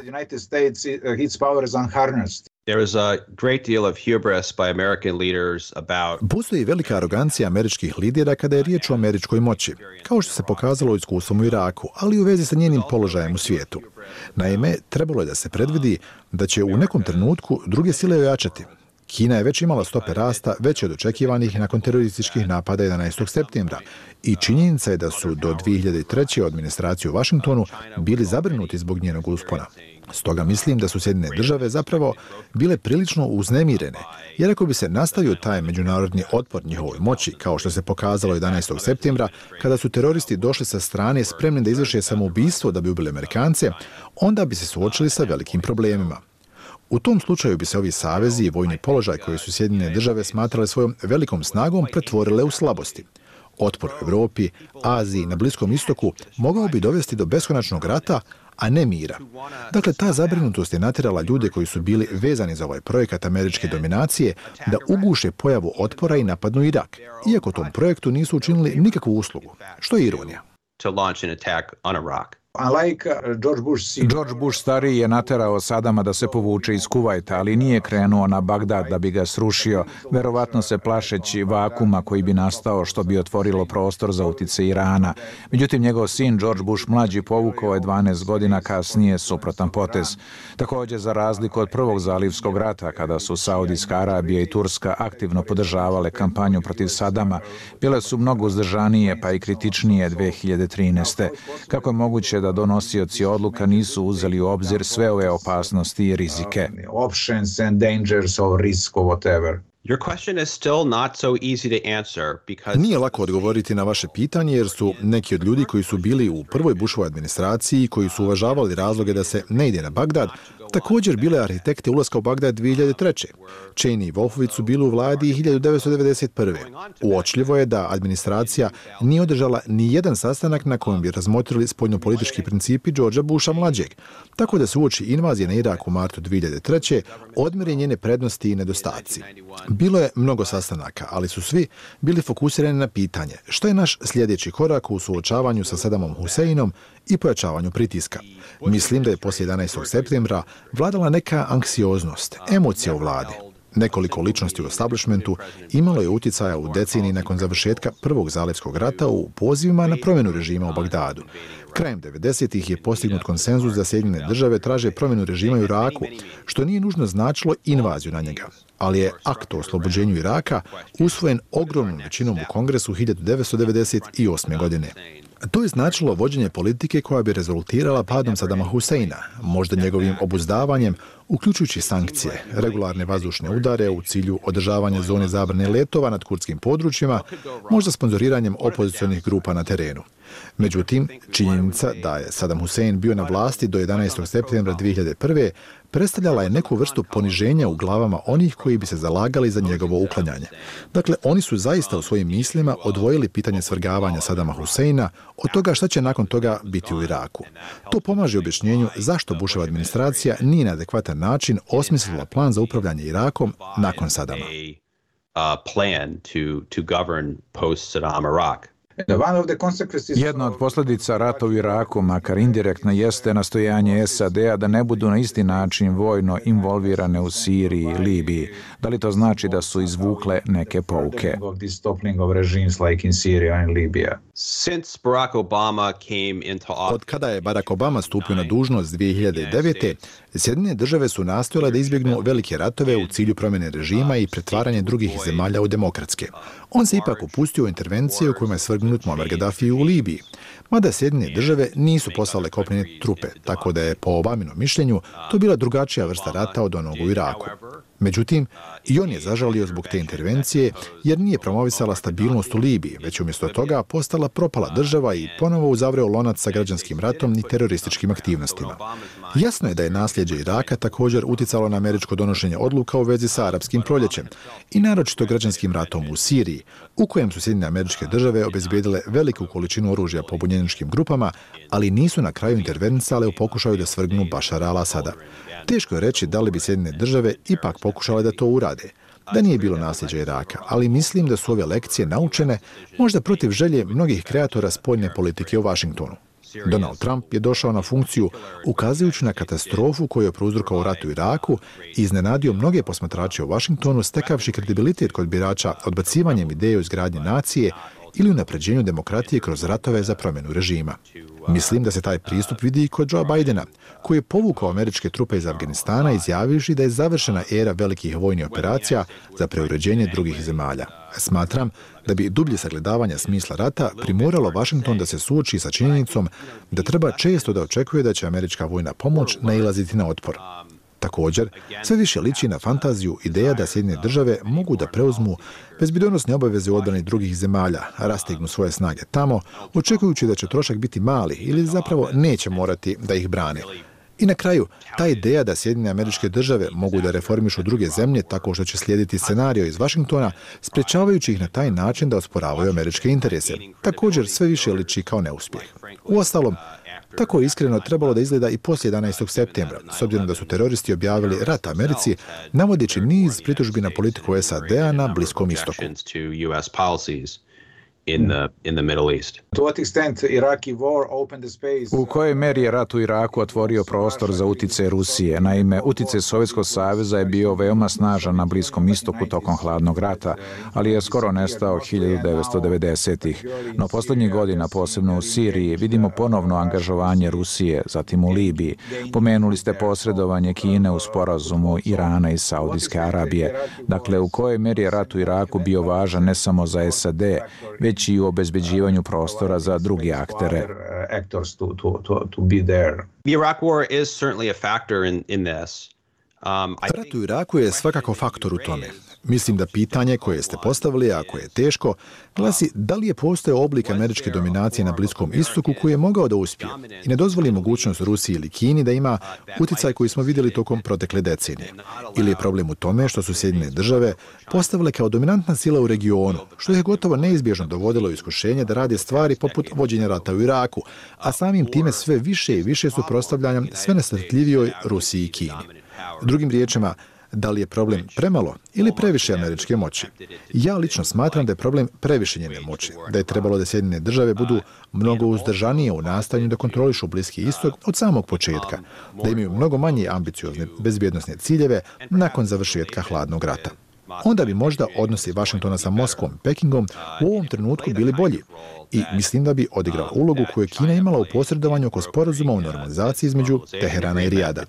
There is a great deal of hubris by American leaders about... Postoji velika arogancija američkih lidera kada je riječ o američkoj moći, kao što se pokazalo iskustvom u Iraku, ali u vezi sa njenim položajem u svijetu. Naime, trebalo je da se predvidi da će u nekom trenutku druge sile ojačati. Kina je već imala stope rasta veće od očekivanih nakon terorističkih napada 11. septembra i činjenica je da su do 2003. administraciju u Washingtonu bili zabrinuti zbog njenog uspona. Stoga mislim da su Sjedinjene države zapravo bile prilično uznemirene, jer ako bi se nastavio taj međunarodni otpor njihovoj moći, kao što se pokazalo 11. septembra, kada su teroristi došli sa strane spremni da izvrše samoubistvo da bi ubili Amerikance, onda bi se suočili sa velikim problemima. U tom slučaju bi se ovi savezi i vojni položaj koji su Sjedinjene države smatrale svojom velikom snagom pretvorile u slabosti. Otpor u Evropi, Aziji, na Bliskom istoku mogao bi dovesti do beskonačnog rata, a ne mira. Dakle, ta zabrinutost je natjerala ljude koji su bili vezani za ovaj projekat američke dominacije da uguše pojavu otpora i napadnu Irak, iako tom projektu nisu učinili nikakvu uslugu, što je ironija. George Bush stariji je naterao Sadama da se povuče iz Kuvajta, ali nije krenuo na Bagdad da bi ga srušio, verovatno se plašeći vakuma koji bi nastao što bi otvorilo prostor za utjecaj Irana. Međutim, njegov sin George Bush mlađi povukao je 12 godina kasnije suprotan potez. Također, za razliku od prvog zalivskog rata, kada su Saudijska Arabija i Turska aktivno podržavale kampanju protiv Sadama, bile su mnogo uzdržanije pa i kritičnije 2013. Kako je moguće da donosioci odluka nisu uzeli u obzir sve ove opasnosti i rizike? Nije lako odgovoriti na vaše pitanje jer su neki od ljudi koji su bili u prvoj Bushovoj administraciji, koji su uvažavali razloge da se ne ide na Bagdad, također bile arhitekte ulaska u Bagdad 2003. Cheney i Wolfowitz su bili u vladi 1991. Uočljivo je da administracija nije održala ni jedan sastanak na kojem bi razmotrili spoljnopolitički principi Georgea Busha mlađeg, tako da se uoči invazije na Irak u martu 2003. odmjere njene prednosti i nedostaci. Bilo je mnogo sastanaka, ali su svi bili fokusirani na pitanje što je naš sljedeći korak u suočavanju sa Saddamom Huseinom i pojačavanju pritiska. Mislim da je poslije 11. septembra vladala neka anksioznost, emocija u vladi. Nekoliko ličnosti u establishmentu imalo je utjecaja u deceniji nakon završetka Prvog zalivskog rata u pozivima na promjenu režima u Bagdadu. Krajem 90-ih je postignut konsenzus da Sjedinjene države traže promjenu režima u Iraku, što nije nužno značilo invaziju na njega. Ali je akt o oslobođenju Iraka usvojen ogromnom većinom u Kongresu 1998. godine. To je značilo vođenje politike koja bi rezultirala padom Saddama Huseina, možda njegovim obuzdavanjem, uključujući sankcije, regularne vazdušne udare u cilju održavanja zone zabrane letova nad kurdskim područjima, možda sponzoriranjem opozicionih grupa na terenu. Međutim, činjenica da je Saddam Hussein bio na vlasti do 11. septembra 2001. predstavljala je neku vrstu poniženja u glavama onih koji bi se zalagali za njegovo uklanjanje. Dakle, oni su zaista u svojim mislima odvojili pitanje svrgavanja Saddama Huseina od toga šta će nakon toga biti u Iraku. To pomaže objašnjenju zašto Bushova administracija nije na adekvatan način osmislila plan za upravljanje Irakom nakon Saddama. Jedna od posljedica rata u Iraku, makar indirektno, jeste nastojanje SAD-a da ne budu na isti način vojno involvirane u Siriji i Libiji. Da li to znači da su izvukle neke pouke? Od kada je Barack Obama stupio na dužnost 2009. Sjedinjene države su nastojale da izbjegnu velike ratove u cilju promjene režima i pretvaranje drugih zemalja u demokratske. On se ipak upustio u intervencije u kojima je svrgnut Muammar Gaddafi u Libiji. Mada Sjedinjene države nisu poslale kopnene trupe, tako da je po Obaminom mišljenju to bila drugačija vrsta rata od onog u Iraku. Međutim, i on je zažalio zbog te intervencije jer nije promovisala stabilnost u Libiji, već umjesto toga postala propala država i ponovo uzavreo lonac sa građanskim ratom i terorističkim aktivnostima. Jasno je da je nasljeđe Iraka također utjecalo na američko donošenje odluka u vezi sa arapskim proljećem i naročito građanskim ratom u Siriji, u kojem su Sjedinjene Američke Države obezbijedile veliku količinu oružja pobunjeničkim grupama, ali nisu na kraju intervenisale u pokušaju da svrgnu Bašara al-Asada. Teško je reći da li bi Sjedinjene Države ipak pokušale da to urade, da nije bilo nasljeđa Iraka, ali mislim da su ove lekcije naučene možda protiv želje mnogih kreatora spoljne politike u Washingtonu. Donald Trump je došao na funkciju ukazujući na katastrofu koju je prouzrokovao rat u Iraku i iznenadio mnoge posmatrače u Washingtonu stekavši kredibilitet kod birača odbacivanjem ideje o izgradnji nacije ili unapređenju demokratije kroz ratove za promjenu režima. Mislim da se taj pristup vidi i kod Joea Bidena, koji je povukao američke trupe iz Afganistana izjavivši da je završena era velikih vojnih operacija za preuređenje drugih zemalja. Smatram da bi dublje sagledavanje smisla rata primoralo Washington da se suoči sa činjenicom da treba često da očekuje da će američka vojna pomoć nailaziti na otpor. Također, sve više liči na fantaziju ideja da Sjedinjene Države mogu da preuzmu bezbjednosne obaveze u odbrani drugih zemalja, rastegnu svoje snage tamo, očekujući da će trošak biti mali ili zapravo neće morati da ih brane. I na kraju, ta ideja da Sjedinjene Američke Države mogu da reformišu druge zemlje tako što će slijediti scenario iz Washingtona, sprečavajući ih na taj način da osporavaju američke interese, također sve više liči kao neuspjeh. Uostalom, tako je iskreno trebalo da izgleda i poslije 11. septembra, s obzirom da su teroristi objavili rat Americi, navodeći niz pritužbi na politiku SAD-a na Bliskom istoku. U kojoj meri je rat u Iraku otvorio prostor za utjecaj Rusije? Naime, utjecaj Sovjetskog saveza je bio veoma snažan na Bliskom istoku tokom hladnog rata, ali je skoro nestao 1990-ih. No posljednjih godina, posebno u Siriji, vidimo ponovno angažovanje Rusije, zatim u Libiji. Pomenuli ste posredovanje Kine u sporazumu Irana i Saudijske Arabije. Dakle, u kojoj meri je rat u Iraku bio važan ne samo za SAD, već i u obezbeđivanju prostora za drugi aktere. Rat u Iraku je svakako faktor u tome. Mislim da pitanje koje ste postavili, a koje je teško, glasi da li je postojao oblik američke dominacije na Bliskom istoku koji je mogao da uspije i ne dozvoli mogućnost Rusiji ili Kini da ima utjecaj koji smo vidjeli tokom protekle decenije. Ili je problem u tome što su Sjedinjene države postavile kao dominantna sila u regionu, što je gotovo neizbježno dovodilo iskušenje da rade stvari poput vođenja rata u Iraku, a samim time sve više i više suprotstavljanja sve nestrpljivijoj Rusiji i Kini. Drugim riječima, da li je problem premalo ili previše američke moći? Ja lično smatram da je problem previše njene moći, da je trebalo da Sjedinjene države budu mnogo uzdržanije u nastojanju da kontrolišu Bliski istok od samog početka, da imaju mnogo manje ambiciozne bezbjednosne ciljeve nakon završetka hladnog rata. Onda bi možda odnosi Vašingtona sa Moskvom i Pekingom u ovom trenutku bili bolji i mislim da bi odigrao ulogu koju je Kina imala u posredovanju oko sporazuma o normalizaciji između Teherana i Rijada.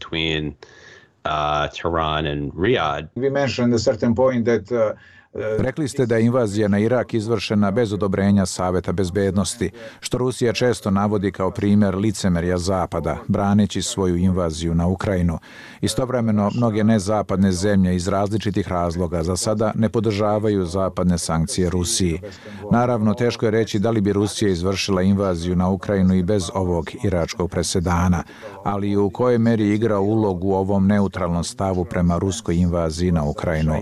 Tehran and Riyadh. We mentioned a certain point that Rekli ste da je invazija na Irak izvršena bez odobrenja Saveta bezbednosti, što Rusija često navodi kao primjer licemerja Zapada, braneći svoju invaziju na Ukrajinu. Istovremeno, mnoge nezapadne zemlje iz različitih razloga za sada ne podržavaju zapadne sankcije Rusiji. Naravno, teško je reći da li bi Rusija izvršila invaziju na Ukrajinu i bez ovog iračkog presedana, ali u kojoj meri igra ulogu u ovom neutralnom stavu prema ruskoj invaziji na Ukrajinu.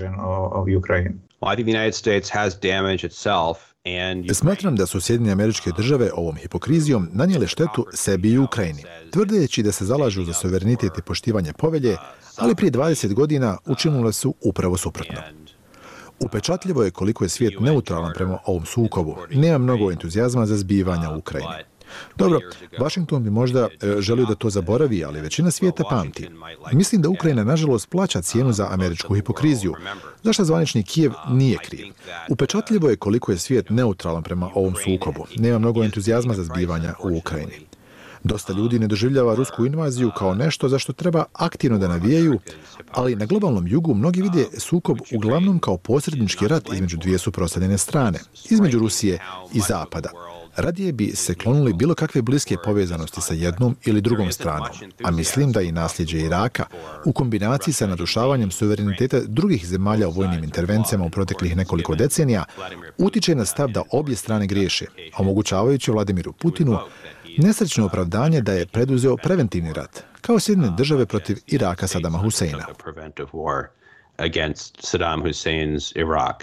Smatram da su Sjedinjene Američke Države ovom hipokrizijom nanijele štetu sebi i Ukrajini, tvrdeći da se zalažu za suverenitet i poštivanje povelje, ali prije 20 godina učinile su upravo suprotno. Upečatljivo je koliko je svijet neutralan prema ovom sukobu. Nema mnogo entuzijazma za zbivanja u Ukrajini. Dobro, Washington bi možda želio da to zaboravi, ali većina svijeta pamti. Mislim da Ukrajina nažalost plaća cijenu za američku hipokriziju, zašto zvanični Kijev nije kriv. Upečatljivo je koliko je svijet neutralan prema ovom sukobu. Nema mnogo entuzijazma za zbivanja u Ukrajini. Dosta ljudi ne doživljava rusku invaziju kao nešto za što treba aktivno da navijaju, ali na globalnom jugu mnogi vide sukob uglavnom kao posrednički rat između dvije suprotstavljene strane, između Rusije i Zapada. Radije bi se klonuli bilo kakve bliske povezanosti sa jednom ili drugom stranom, a mislim da i nasljeđe Iraka, u kombinaciji sa narušavanjem suvereniteta drugih zemalja u vojnim intervencijama u proteklih nekoliko decenija, utiče na stav da obje strane griješe, omogućavajući Vladimiru Putinu nesrećno opravdanje da je preduzeo preventivni rat, kao Sjedinjene države protiv Iraka Sadama Huseina. Against Saddam Hussein's Iraq.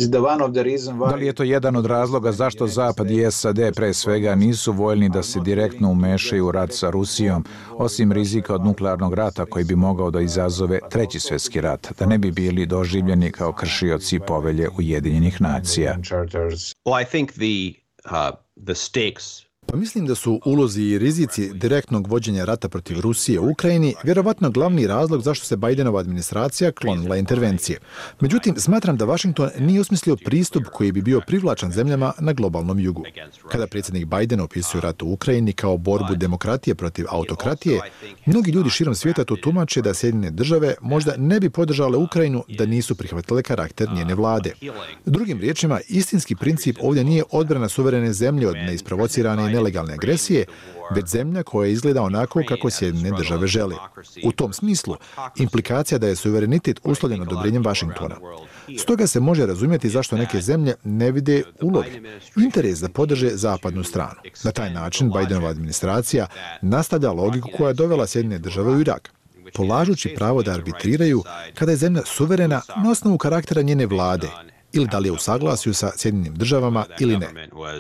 Da li je to jedan od razloga zašto Zapad i SAD pre svega nisu voljni da se direktno umešaju u rat sa Rusijom, osim rizika od nuklearnog rata koji bi mogao da izazove Treći svjetski rat, da ne bi bili doživljeni kao kršioci povelje Ujedinjenih nacija? Well, I think the stakes. Pa mislim da su ulozi i rizici direktnog vođenja rata protiv Rusije u Ukrajini vjerovatno glavni razlog zašto se Bidenova administracija klonila intervencije. Međutim, smatram da Washington nije osmislio pristup koji bi bio privlačan zemljama na globalnom jugu. Kada predsjednik Biden opisuje rat u Ukrajini kao borbu demokratije protiv autokratije, mnogi ljudi širom svijeta to tumače da Sjedinjene države možda ne bi podržale Ukrajinu da nisu prihvatile karakter njene vlade. Drugim riječima, istinski princip ovdje nije odbrana suverene zemlje od neisprovocirane nelegalne agresije, već zemlja koja izgleda onako kako Sjedinjene države žele. U tom smislu, implikacija da je suverenitet uslovljen odobrenjem Washingtona. Stoga se može razumjeti zašto neke zemlje ne vide uloge, interes da podrže zapadnu stranu. Na taj način Bidenova administracija nastavlja logiku koja je dovela Sjedinjene države u Irak, polažući pravo da arbitriraju kada je zemlja suverena na osnovu karaktera njene vlade, ili da li je u saglasju sa Sjedinjenim državama ili ne.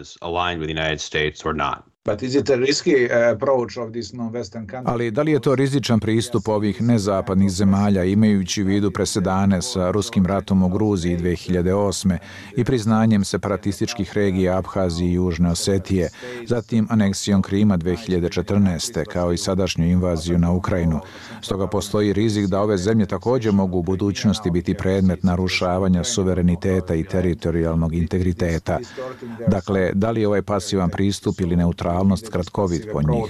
Ali da li je to rizičan pristup ovih nezapadnih zemalja, imajući u vidu presedane sa ruskim ratom u Gruziji 2008. i priznanjem separatističkih regija Abhazije i Južne Osetije, zatim aneksijom Krima 2014. kao i sadašnju invaziju na Ukrajinu. Stoga postoji rizik da ove zemlje također mogu u budućnosti biti predmet narušavanja suvereniteta i teritorijalnog integriteta. Dakle, da li je ovaj pasivan pristup ili neutralan neutralnost kratkovid po njih.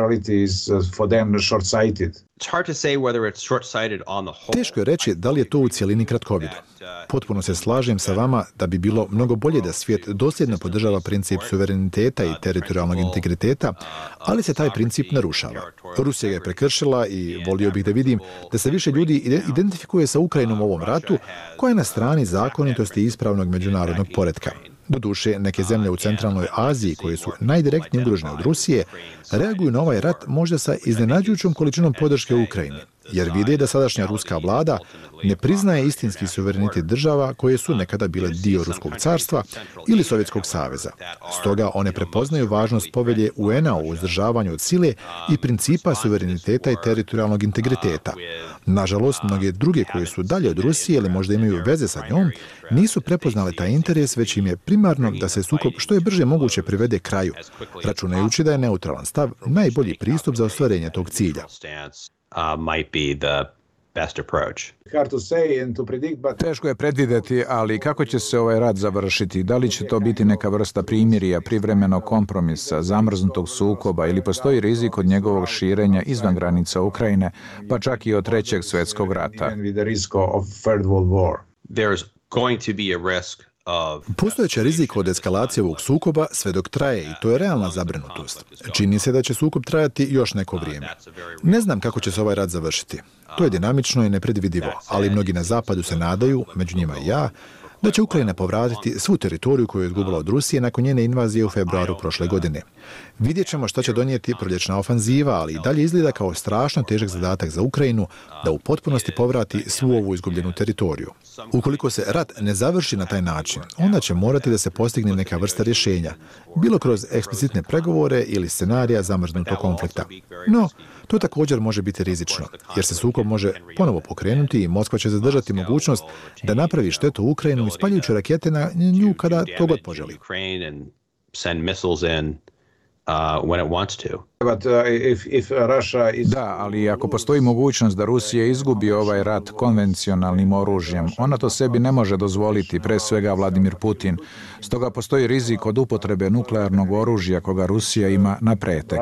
Teško je reći da li je to u cijelini kratkovido. Potpuno se slažem sa vama da bi bilo mnogo bolje da svijet dosljedno podržava princip suvereniteta i teritorijalnog integriteta, ali se taj princip narušava. Rusija ga je prekršila i volio bih da vidim da se više ljudi identifikuje sa Ukrajinom u ovom ratu, koja je na strani zakonitosti i ispravnog međunarodnog poretka. Doduše, neke zemlje u centralnoj Aziji, koje su najdirektnije ugrožene od Rusije, reaguju na ovaj rat možda sa iznenađujućom količinom podrške u Ukrajini, jer vide da sadašnja ruska vlada ne priznaje istinski suverenitet država koje su nekada bile dio Ruskog carstva ili Sovjetskog saveza. Stoga one prepoznaju važnost povelje UN-a o uzdržavanju od sile i principa suvereniteta i teritorijalnog integriteta. Nažalost, mnoge druge koje su dalje od Rusije ili možda imaju veze sa njom, nisu prepoznale taj interes, već im je primarno da se sukob što je brže moguće privede kraju, računajući da je neutralan stav najbolji pristup za ostvarenje tog cilja. Teško je predvidjeti, ali kako će se ovaj rat završiti? Da li će to biti neka vrsta primirja, privremenog kompromisa, zamrznutog sukoba ili postoji rizik od njegovog širenja izvan granica Ukrajine, pa čak i od Trećeg svjetskog rata? Postojeći rizik od eskalacije ovog sukoba sve dok traje i to je realna zabrinutost. Čini se da će sukob trajati još neko vrijeme. Ne znam kako će se ovaj rat završiti. To je dinamično i nepredvidivo, ali mnogi na zapadu se nadaju, među njima i ja, da će Ukrajina povratiti svu teritoriju koju je izgubila od Rusije nakon njene invazije u februaru prošle godine. Vidjet ćemo šta će donijeti proljećna ofanziva, ali i dalje izgleda kao strašno težak zadatak za Ukrajinu da u potpunosti povrati svu ovu izgubljenu teritoriju. Ukoliko se rat ne završi na taj način, onda će morati da se postigne neka vrsta rješenja, bilo kroz eksplicitne pregovore ili scenarija zamrznutog konflikta. No, to također može biti rizično, jer se sukob može ponovo pokrenuti i Moskva će zadržati mogućnost da napravi štetu u Ukrajinu ispaljujući rakete na nju kada to god poželi. Da, ali ako postoji mogućnost da Rusija izgubi ovaj rat konvencionalnim oružjem, ona to sebi ne može dozvoliti, pre svega Vladimir Putin. Stoga postoji rizik od upotrebe nuklearnog oružja koga Rusija ima na pretek.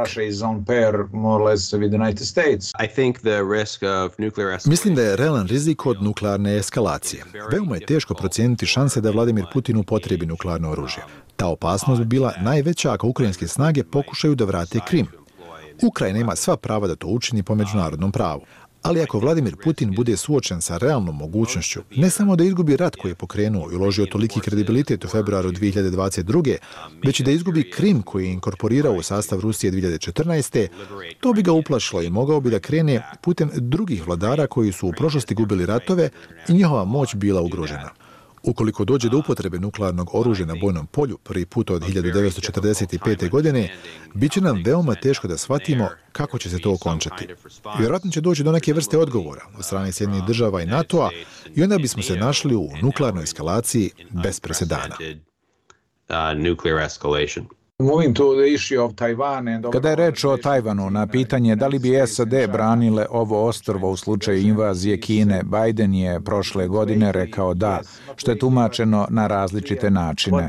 Mislim da je realan rizik od nuklearne eskalacije. Veoma je teško procijeniti šanse da Vladimir Putin upotrebi nuklearno oružje. Ta opasnost bi bila najveća ako ukrajinske snage pokušaju da vrate Krim. Ukrajina ima sva prava da to učini po međunarodnom pravu. Ali ako Vladimir Putin bude suočen sa realnom mogućnošću, ne samo da izgubi rat koji je pokrenuo i uložio toliki kredibilitet u februaru 2022. već i da izgubi Krim koji je inkorporirao u sastav Rusije 2014. to bi ga uplašilo i mogao bi da krene putem drugih vladara koji su u prošlosti gubili ratove i njihova moć bila ugrožena. Ukoliko dođe do upotrebe nuklearnog oružja na bojnom polju prvi put od 1945. godine, bit će nam veoma teško da shvatimo kako će se to okončati. Vjerojatno će doći do neke vrste odgovora od strane Sjedinjenih država i NATO-a i onda bismo se našli u nuklearnoj eskalaciji bez presedana. Kada je reč o Tajvanu, na pitanje da li bi SAD branile ovo ostrvo u slučaju invazije Kine, Biden je prošle godine rekao da, što je tumačeno na različite načine.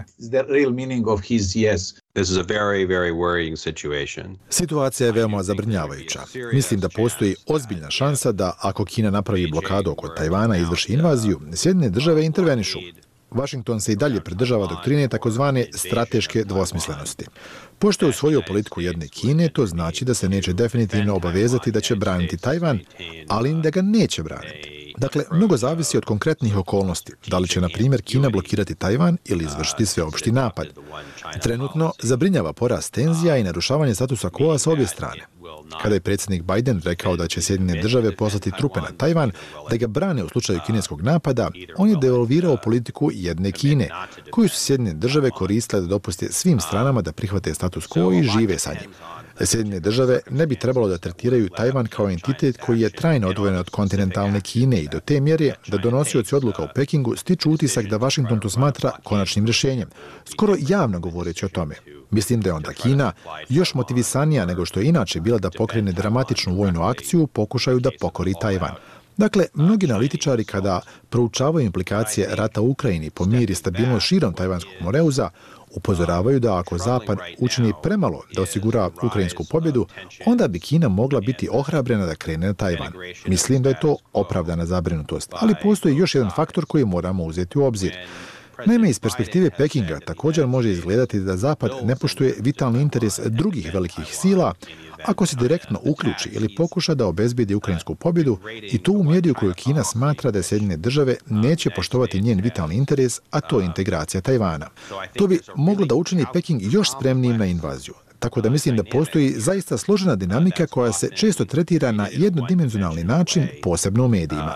Situacija je veoma zabrinjavajuća. Mislim da postoji ozbiljna šansa da ako Kina napravi blokadu oko Tajvana i izvrši invaziju, Sjedinjene države intervenišu. Washington se i dalje pridržava doktrine takozvane strateške dvosmislenosti. Pošto je usvojio politiku jedne Kine, to znači da se neće definitivno obavezati da će braniti Tajvan, ali da ga neće braniti. Dakle, mnogo zavisi od konkretnih okolnosti. Da li će, na primjer, Kina blokirati Tajvan ili izvršiti sveopšti napad. Trenutno zabrinjava porast tenzija i narušavanje statusa quo sa obje strane. Kada je predsjednik Biden rekao da će Sjedinjene države poslati trupe na Tajvan da ga brane u slučaju kineskog napada, on je devalvirao politiku jedne Kine, koju su Sjedinjene države koristile da dopuste svim stranama da prihvate status quo i žive sa njim. Sjedinjene države ne bi trebalo da tretiraju Tajvan kao entitet koji je trajno odvojen od kontinentalne Kine i do te mjere da donosioci odluka u Pekingu stiču utisak da Washington to smatra konačnim rješenjem, skoro javno govoreći o tome. Mislim da je onda Kina još motivisanija nego što je inače bila da pokrene dramatičnu vojnu akciju u pokušaju da pokori Tajvan. Dakle, mnogi analitičari kada proučavaju implikacije rata u Ukrajini po mir i stabilnost širom Tajvanskog moreuza, Upozoravaju da ako Zapad učini premalo da osigura ukrajinsku pobjedu, onda bi Kina mogla biti ohrabrena da krene na Tajvan. Mislim da je to opravdana zabrinutost, ali postoji još jedan faktor koji moramo uzeti u obzir. Naime, iz perspektive Pekinga također može izgledati da Zapad ne poštuje vitalni interes drugih velikih sila ako se direktno uključi ili pokuša da obezbijedi ukrajinsku pobjedu i to u mjeri u kojoj Kina smatra da Sjedinjene države neće poštovati njen vitalni interes, a to je integracija Tajvana. To bi moglo da učini Peking još spremnijim na invaziju. Tako da mislim da postoji zaista složena dinamika koja se često tretira na jednodimenzionalni način, posebno u medijima.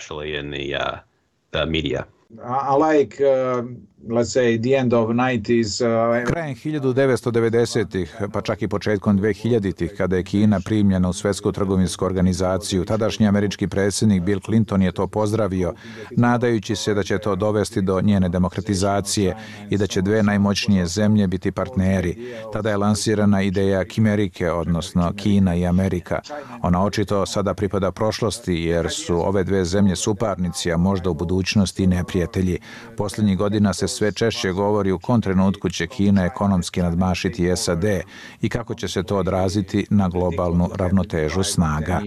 Krajem 1990-ih, pa čak i početkom 2000-ih, kada je Kina primljena u Svjetsku trgovinsku organizaciju, tadašnji američki predsjednik Bill Clinton je to pozdravio, nadajući se da će to dovesti do njene demokratizacije i da će dve najmoćnije zemlje biti partneri. Tada je lansirana ideja Kimerike, odnosno Kina i Amerika. Ona očito sada pripada prošlosti, jer su ove dve zemlje suparnici, a možda u budućnosti i neprijatelji. Posljednjih godina se sve češće govori u kom trenutku će Kina ekonomski nadmašiti SAD i kako će se to odraziti na globalnu ravnotežu snaga.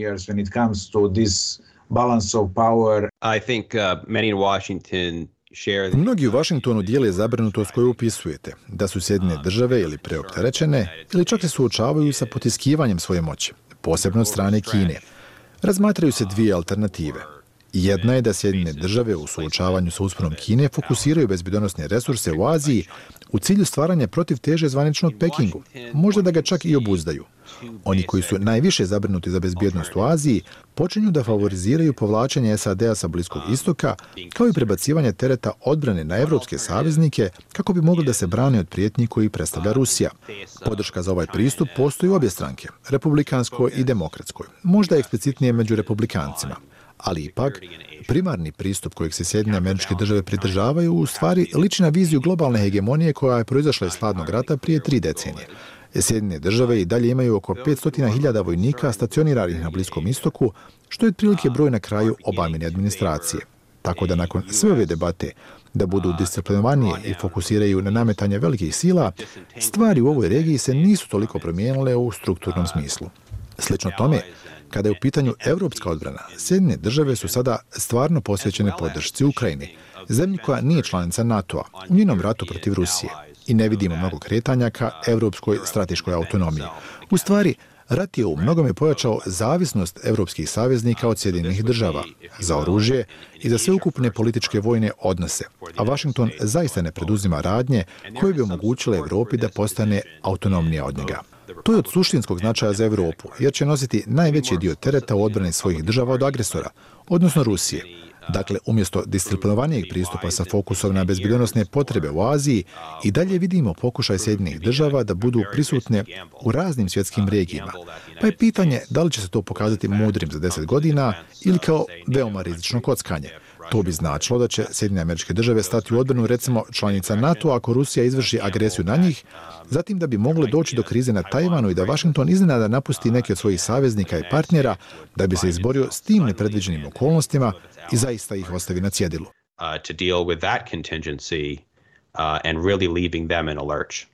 Mnogi u Washingtonu dijele zabrinutost koju upisujete, da su Sjedinjene države ili preopterećene ili čak se suočavaju sa potiskivanjem svoje moći, posebno od strane Kine. Razmatraju se dvije alternative. Jedna je da Sjedinjene države u suočavanju sa usponom Kine fokusiraju bezbjednosne resurse u Aziji u cilju stvaranja protivteže zvaničnog Pekingu, možda da ga čak i obuzdaju. Oni koji su najviše zabrinuti za bezbjednost u Aziji počinju da favoriziraju povlačenje SAD-a sa Bliskog istoka, kao i prebacivanje tereta odbrane na evropske saveznike kako bi mogli da se brane od prijetnji koji predstavlja Rusija. Podrška za ovaj pristup postoji u obje stranke, republikanskoj i demokratskoj, možda eksplicitnije među republikancima. Ali ipak, primarni pristup kojeg se Sjedinjene Američke Države pridržavaju u stvari liči na viziju globalne hegemonije koja je proizašla iz hladnog rata prije 3 decenije. Sjedinjene Države i dalje imaju oko 500.000 vojnika stacioniranih na Bliskom istoku, što je otprilike broj na kraju Obamine administracije. Tako da nakon sve ove debate da budu disciplinovanije i fokusiraju na nametanje velikih sila, stvari u ovoj regiji se nisu toliko promijenile u strukturnom smislu. Slično tome, kada je u pitanju evropska odbrana, Sjedinjene države su sada stvarno posvećene podršci Ukrajini, zemlji koja nije članica NATO-a, u njenom ratu protiv Rusije. I ne vidimo mnogo kretanja ka evropskoj strateškoj autonomiji. U stvari, rat je u mnogome pojačao zavisnost evropskih saveznika od Sjedinjenih država za oružje i za sveukupne političke vojne odnose, a Washington zaista ne preduzima radnje koje bi omogućile Evropi da postane autonomnija od njega. To je od suštinskog značaja za Evropu, jer će nositi najveći dio tereta u odbrani svojih država od agresora, odnosno Rusije. Dakle, umjesto disciplinovanijeg pristupa sa fokusom na bezbjednosne potrebe u Aziji, i dalje vidimo pokušaj Sjedinjenih država da budu prisutne u raznim svjetskim regijama. Pa je pitanje da li će se to pokazati mudrim za 10 godina ili kao veoma rizično kockanje. To bi značilo da će Sjedinjene Američke Države stati u odbranu recimo članica NATO ako Rusija izvrši agresiju na njih, zatim da bi mogle doći do krize na Tajvanu i da Washington iznenada napusti neke od svojih saveznika i partnera da bi se izborio s tim nepredviđenim okolnostima i zaista ih ostavi na cjedilu. And really leaving them in a lurch.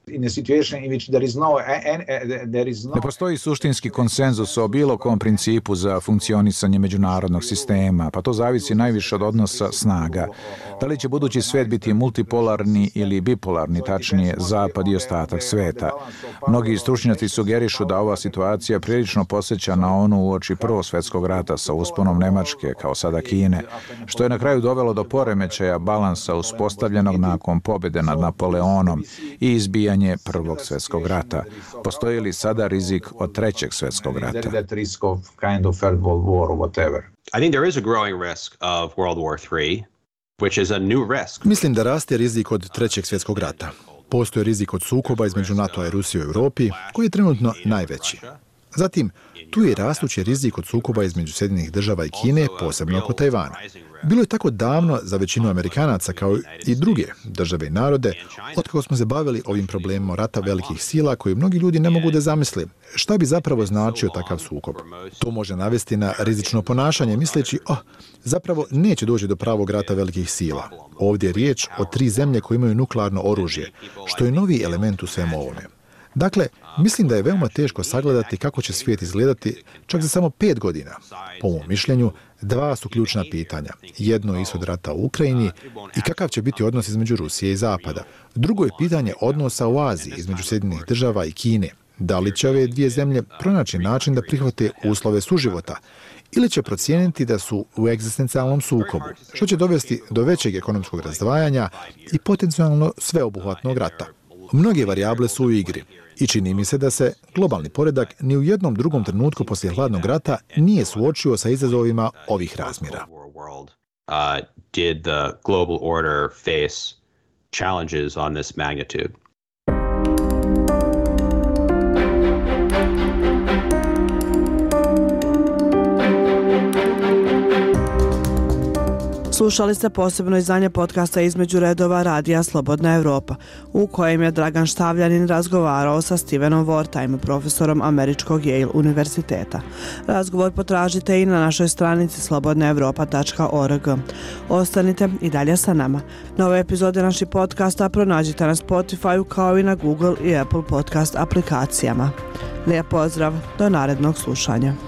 Ne postoji suštinski konsenzus o bilo kom principu za funkcionisanje međunarodnog sistema, pa to zavisi najviše od odnosa snaga. Da li će budući svijet biti multipolarni ili bipolarni, tačnije zapad i ostatak sveta. Mnogi stručnjaci sugerišu da ova situacija prilično posjeća na onu uoči Prvog svjetskog rata sa usponom Nemačke, kao sada Kine, što je na kraju dovelo do poremećaja balansa uspostavljenog nakon pobjede nad Napoleonom i izbijanje Prvog svjetskog rata. Postoji li sada rizik od Trećeg svjetskog rata? I think there is a growing risk of World War III, which is a new risk. Mislim da raste rizik od Trećeg svjetskog rata. Postoji rizik od sukoba između NATO-a i Rusije u Europi, koji je trenutno najveći. Zatim, tu je rastući rizik od sukoba između Sjedinjenih država i Kine, posebno oko Tajvana. Bilo je tako davno za većinu Amerikanaca kao i druge države i narode, otkako smo se bavili ovim problemom rata velikih sila koji mnogi ljudi ne mogu da zamisle šta bi zapravo značio takav sukob. To može navesti na rizično ponašanje misleći, zapravo neće doći do pravog rata velikih sila. Ovdje je riječ o 3 zemlje koje imaju nuklearno oružje, što je novi element u svemu ovome. Dakle, mislim da je veoma teško sagledati kako će svijet izgledati čak za samo 5 godina. Po mom mišljenju, 2 su ključna pitanja. Jedno je ishod rata u Ukrajini i kakav će biti odnos između Rusije i Zapada. Drugo je pitanje odnosa u Aziji između Sjedinjenih država i Kine. Da li će ove 2 zemlje pronaći način da prihvate uslove suživota ili će procijeniti da su u egzistencijalnom sukobu, što će dovesti do većeg ekonomskog razdvajanja i potencijalno sveobuhvatnog rata. Mnoge varijable su u igri i čini mi se da se globalni poredak ni u jednom drugom trenutku poslije hladnog rata nije suočio sa izazovima ovih razmjera. Did the global order face challenges on this magnitude? Slušali ste posebno izdanje podcasta Između redova radija Slobodna Evropa, u kojem je Dragan Štavljanin razgovarao sa Stevenom Wertheim, profesorom Američkog Yale univerziteta. Razgovor potražite i na našoj stranici slobodnaevropa.org. Ostanite i dalje sa nama. Nove epizode naših podcasta pronađite na Spotify kao i na Google i Apple podcast aplikacijama. Lijep pozdrav, do narednog slušanja.